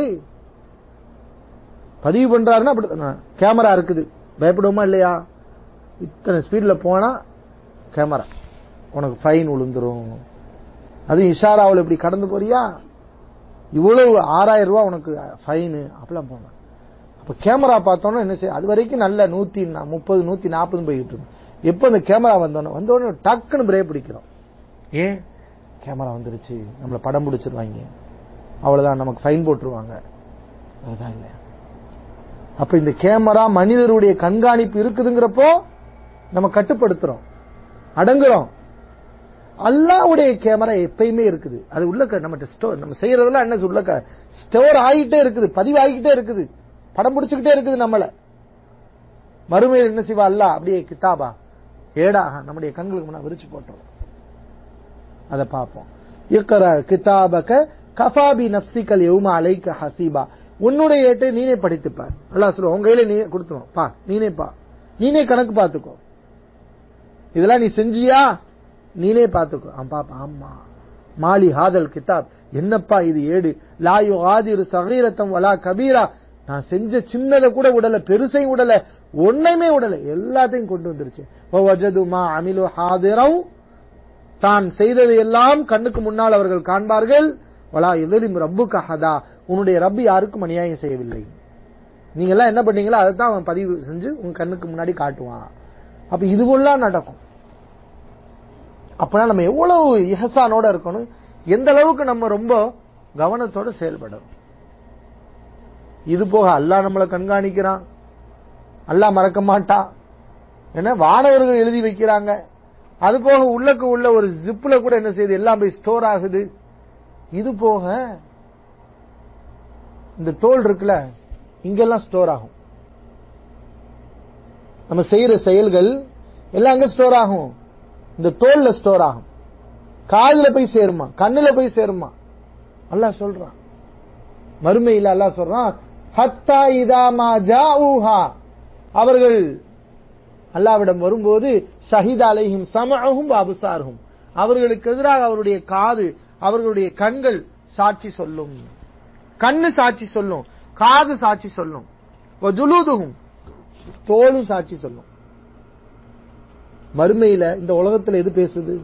பதிவு பண்றாருன்னா அப்படி கேமரா இருக்குது, பயப்படுவோமா இல்லையா? இத்தனை ஸ்பீட்ல போனா கேமரா, உனக்கு ஃபைன் விழுந்துரும். அது இஷாராவில் இப்படி கடந்து போறியா, இவ்வளவு 6000 ரூபாய் உனக்கு ஃபைனு, அப்படிலாம் போன. அப்ப கேமரா பார்த்தோன்னா என்ன செய்ய, அது வரைக்கும் நல்ல 130 140 போயிட்டு இருக்கும். எப்ப அந்த கேமரா வந்தோடனே டக்குன்னு பிரேக் பிடிக்கிறோம். ஏன்? கேமரா வந்துருச்சு, நம்மள படம் பிடிச்சிருவாங்க, அவ்வளவுதான், நமக்கு ஃபைன் போட்டுருவாங்க. அதுதான் இல்ல. அப்ப இந்த கேமரா மனிதருடைய கண்காணிப்பு இருக்குதுங்கிறப்போ நம்ம கட்டுப்படுத்துறோம், அடங்குறோம். அல்லாஹ்வுடைய கேமரா எப்பயுமே இருக்குது. அது உள்ள நம்ம ஸ்டோர், நம்ம செய்யறதெல்லாம் என்ன உள்ள ஸ்டோர் ஆகிட்டே இருக்குது, பதிவாகிட்டே இருக்குது, படம் பிடிச்சுக்கிட்டே இருக்குது நம்மள. மறுமையில் என்ன செய்வா அல்லாஹ்? அப்படியே கிதாபா, ஏடாக நம்முடைய கண்களுக்கு முன்னாடி விரிச்சு போட்டோம். அதை பார்ப்போம். இக்ரா கிதாபக கஃபா பி நஃப்ஸிகல் யௌம அலைக ஹஸீபா. உன்னுடைய ஏட்டை நீனே படித்துப்பார். அல்லாஹ் சொல்லுவான், உங்க கையில நீ கொடுத்துருவோம், பா, நீனே கணக்கு பார்த்துக்கோ. இதெல்லாம் நீ செஞ்சியா, நீனே பார்த்துக்கோ. பாப்பா, ஆமா. மாலி ஹாதல் கிதாப், என்னப்பா இது ஏடு, லா யுகாதிரு ஸகீரத்தம் வலா கபீரா. நான் செஞ்ச சின்னதை கூட விடல, பெருசையும் விடல, ஒண்ணுமே விடல, எல்லாத்தையும் கொண்டு வந்துருச்சு. வஜது மா அமிலு ஹாதிரவ், தான் செய்ததை எல்லாம் கண்ணுக்கு முன்னால் அவர்கள் காண்பார்கள். வலா யظலிம் ரப்புக அஹதா, உன்னுடைய ரப்பு யாருக்கும் அநியாயம் செய்யவில்லை. நீங்க எல்லாம் என்ன பண்ணீங்களோ அதை தான் அவன் பதிவு செஞ்சு உங்க கண்ணுக்கு முன்னாடி காட்டுவான். அப்ப இதுவெல்லாம் நடக்கும். அப்பனா நம்ம எவ்வளவு இஹ்சானோட இருக்கணும், எந்த அளவுக்கு நம்ம ரொம்ப கவனத்தோட செயல்படணும். இது போக அல்லாஹ் நம்மளை கண்காணிக்கிறான், அல்லாஹ் மறக்க மாட்டான். ஏன்னா வானவர்கள் எழுதி வைக்கிறாங்க. அது போக உள்ளக்கு உள்ள ஒரு ஜிப்ல கூட என்ன செய்யுது, எல்லாம் போய் ஸ்டோர் ஆகுது. இது போக இந்த தோல் இருக்குல்ல, இங்கெல்லாம் ஸ்டோர் ஆகும். நம்ம செய்யற செயல்கள் எல்லாம் அங்க ஸ்டோர் ஆகும், இந்த தோல்ல ஸ்டோர் ஆகும். காதுல போய் சேருமா, கண்ணுல போய் சேருமா. அல்லாஹ் சொல்றான் மறுமையில், அல்லாஹ் சொல்றான், ஹத்தா இதா மா ஜாஊஹா, அவர்கள் அல்லாஹ்விடம் வரும்போது, ஷஹீத அலைஹிம் ஸமஉஹும் வ அப்சாருஹும், அவர்களுக்கு எதிராக அவருடைய காது, அவர்களுடைய கண்கள் சாட்சி சொல்லும். கண்ணு சாட்சி சொல்லும், காது சாட்சி சொல்லும். வ ஜுலூதுஹும், தோலும் சாட்சி சொல்லும். மறுமையில இந்த உலகத்துல எது பேசுது?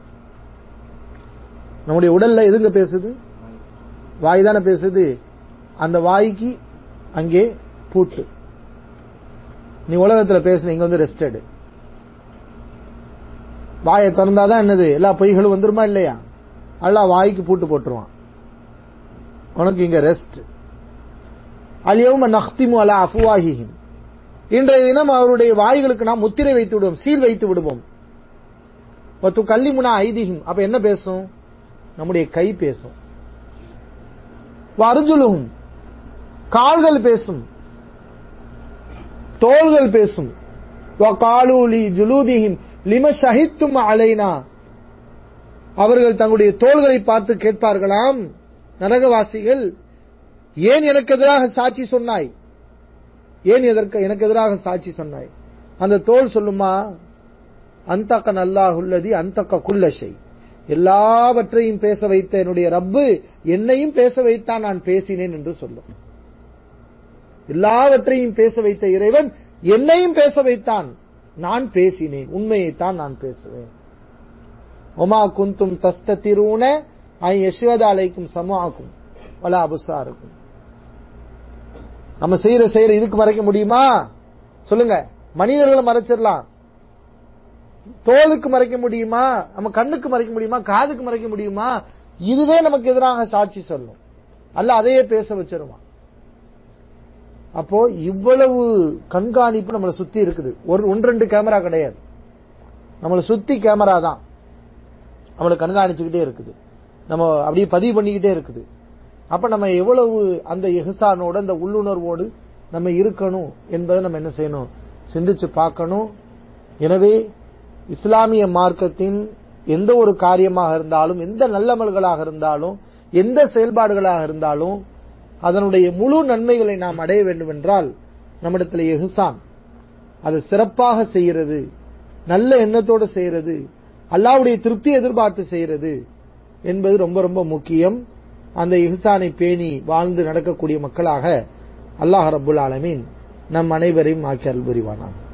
நம்முடைய உடல்ல எதுங்க பேசுது? வாய் தானே பேசுது. அந்த வாய்க்கு அங்கே பூட்டு. நீ உலகத்துல பேசுன, இங்க வந்து ரெஸ்ட் எடு. வாயை திறந்தாதான் என்னது, எல்லா பொய்களும் வந்துருமா இல்லையா? அல்லாஹ் வாய்க்கு பூட்டு போட்டுருவான், உனக்கு இங்க ரெஸ்ட். அல்யௌம நக்திமு அலா அஃப்வாஹிஹிம், இன்றைய தினம் அவருடைய வாய்களுக்கு நாம் முத்திரை வைத்து விடுவோம், சீல் வைத்து விடுவோம். வத்து கல்லிமுனா ஐதிஹிம், அப்ப என்ன பேசும்? நம்முடைய கை பேசும். வர்ஜுலுஹும், கால்கள் பேசும், தோள்கள் பேசும். வகாலு லி ஜுலூதிஹிம் லிம ஷஹித்தும் அலைனா, அவர்கள் தங்களுடைய தோள்களை பார்த்து கேட்பார்களாம், நரகவாசிகள், ஏன் எனக்கு எதிராக சாட்சி சொன்னாய், ஏன் எனக்கு எதிராக சாட்சி சொன்னாய்? அந்த தோள் சொல்லுமா, அந்தகன் அல்லாஹுல்லதி அந்தக குல்ல ஷை, எல்லாவற்றையும் பேச வைத்த என்னுடைய ரப்பு என்னையும் பேச வைத்தான், நான் பேசினேன் என்று சொல்லும். எல்லாவற்றையும் பேச வைத்த இறைவன் என்னையும் பேச வைத்தான், நான் பேசினேன், உண்மையைத்தான் நான் பேசுவேன். ஒமா குந்தும் தஸ்ததிரூன ஐ யஷ்வத அலைக்கும் சமாக்கும் வலா அபுசாருக்கும். நம்ம செய்யற செயலை இதுக்கு மறைக்க முடியுமா? சொல்லுங்க. மனிதர்களை மறைச்சிடலாம், தோலுக்கு மறைக்க முடியுமா? நம்ம கண்ணுக்கு மறைக்க முடியுமா? காதுக்கு மறைக்க முடியுமா? இதுவே நமக்கு எதிராக சாட்சி சொல்லும். அல்ல அதையே பேச வச்சிருவான். அப்போ இவ்வளவு கண்காணிப்பு நம்மளை சுத்தி இருக்குது. ஒன்று ரெண்டு கேமரா கிடையாது, நம்மளை சுத்தி கேமரா தான் நம்மளை கண்காணிச்சுக்கிட்டே இருக்குது, நம்ம அப்படியே பதிவு பண்ணிக்கிட்டே இருக்குது. அப்ப நம்ம எவ்வளவு அந்த இஹ்சானோட, அந்த உள்ளுணர்வோடு நம்ம இருக்கணும் என்பதை நம்ம என்ன செய்யணும், சிந்திச்சு பார்க்கணும். எனவே இஸ்லாமிய மார்க்கத்தின் எந்த ஒரு காரியமாக இருந்தாலும், எந்த நல்லமல்களாக இருந்தாலும், எந்த செயல்பாடுகளாக இருந்தாலும், அதனுடைய முழு நன்மைகளை நாம் அடைய வேண்டும் என்றால் நம்மிடத்தில் இஹ்சான், அதை சிறப்பாக செய்கிறது, நல்ல எண்ணத்தோடு செய்கிறது, அல்லாஹ்வுடைய திருப்தி எதிர்பார்த்து செய்கிறது என்பது ரொம்ப ரொம்ப முக்கியம். அந்த இஹ்சானை பேணி வாழ்ந்து நடக்கக்கூடிய மக்களாக அல்லாஹ் ரப்புல் ஆலமீன் நம் அனைவரையும் ஆக்கி அருள் புரிவானாக.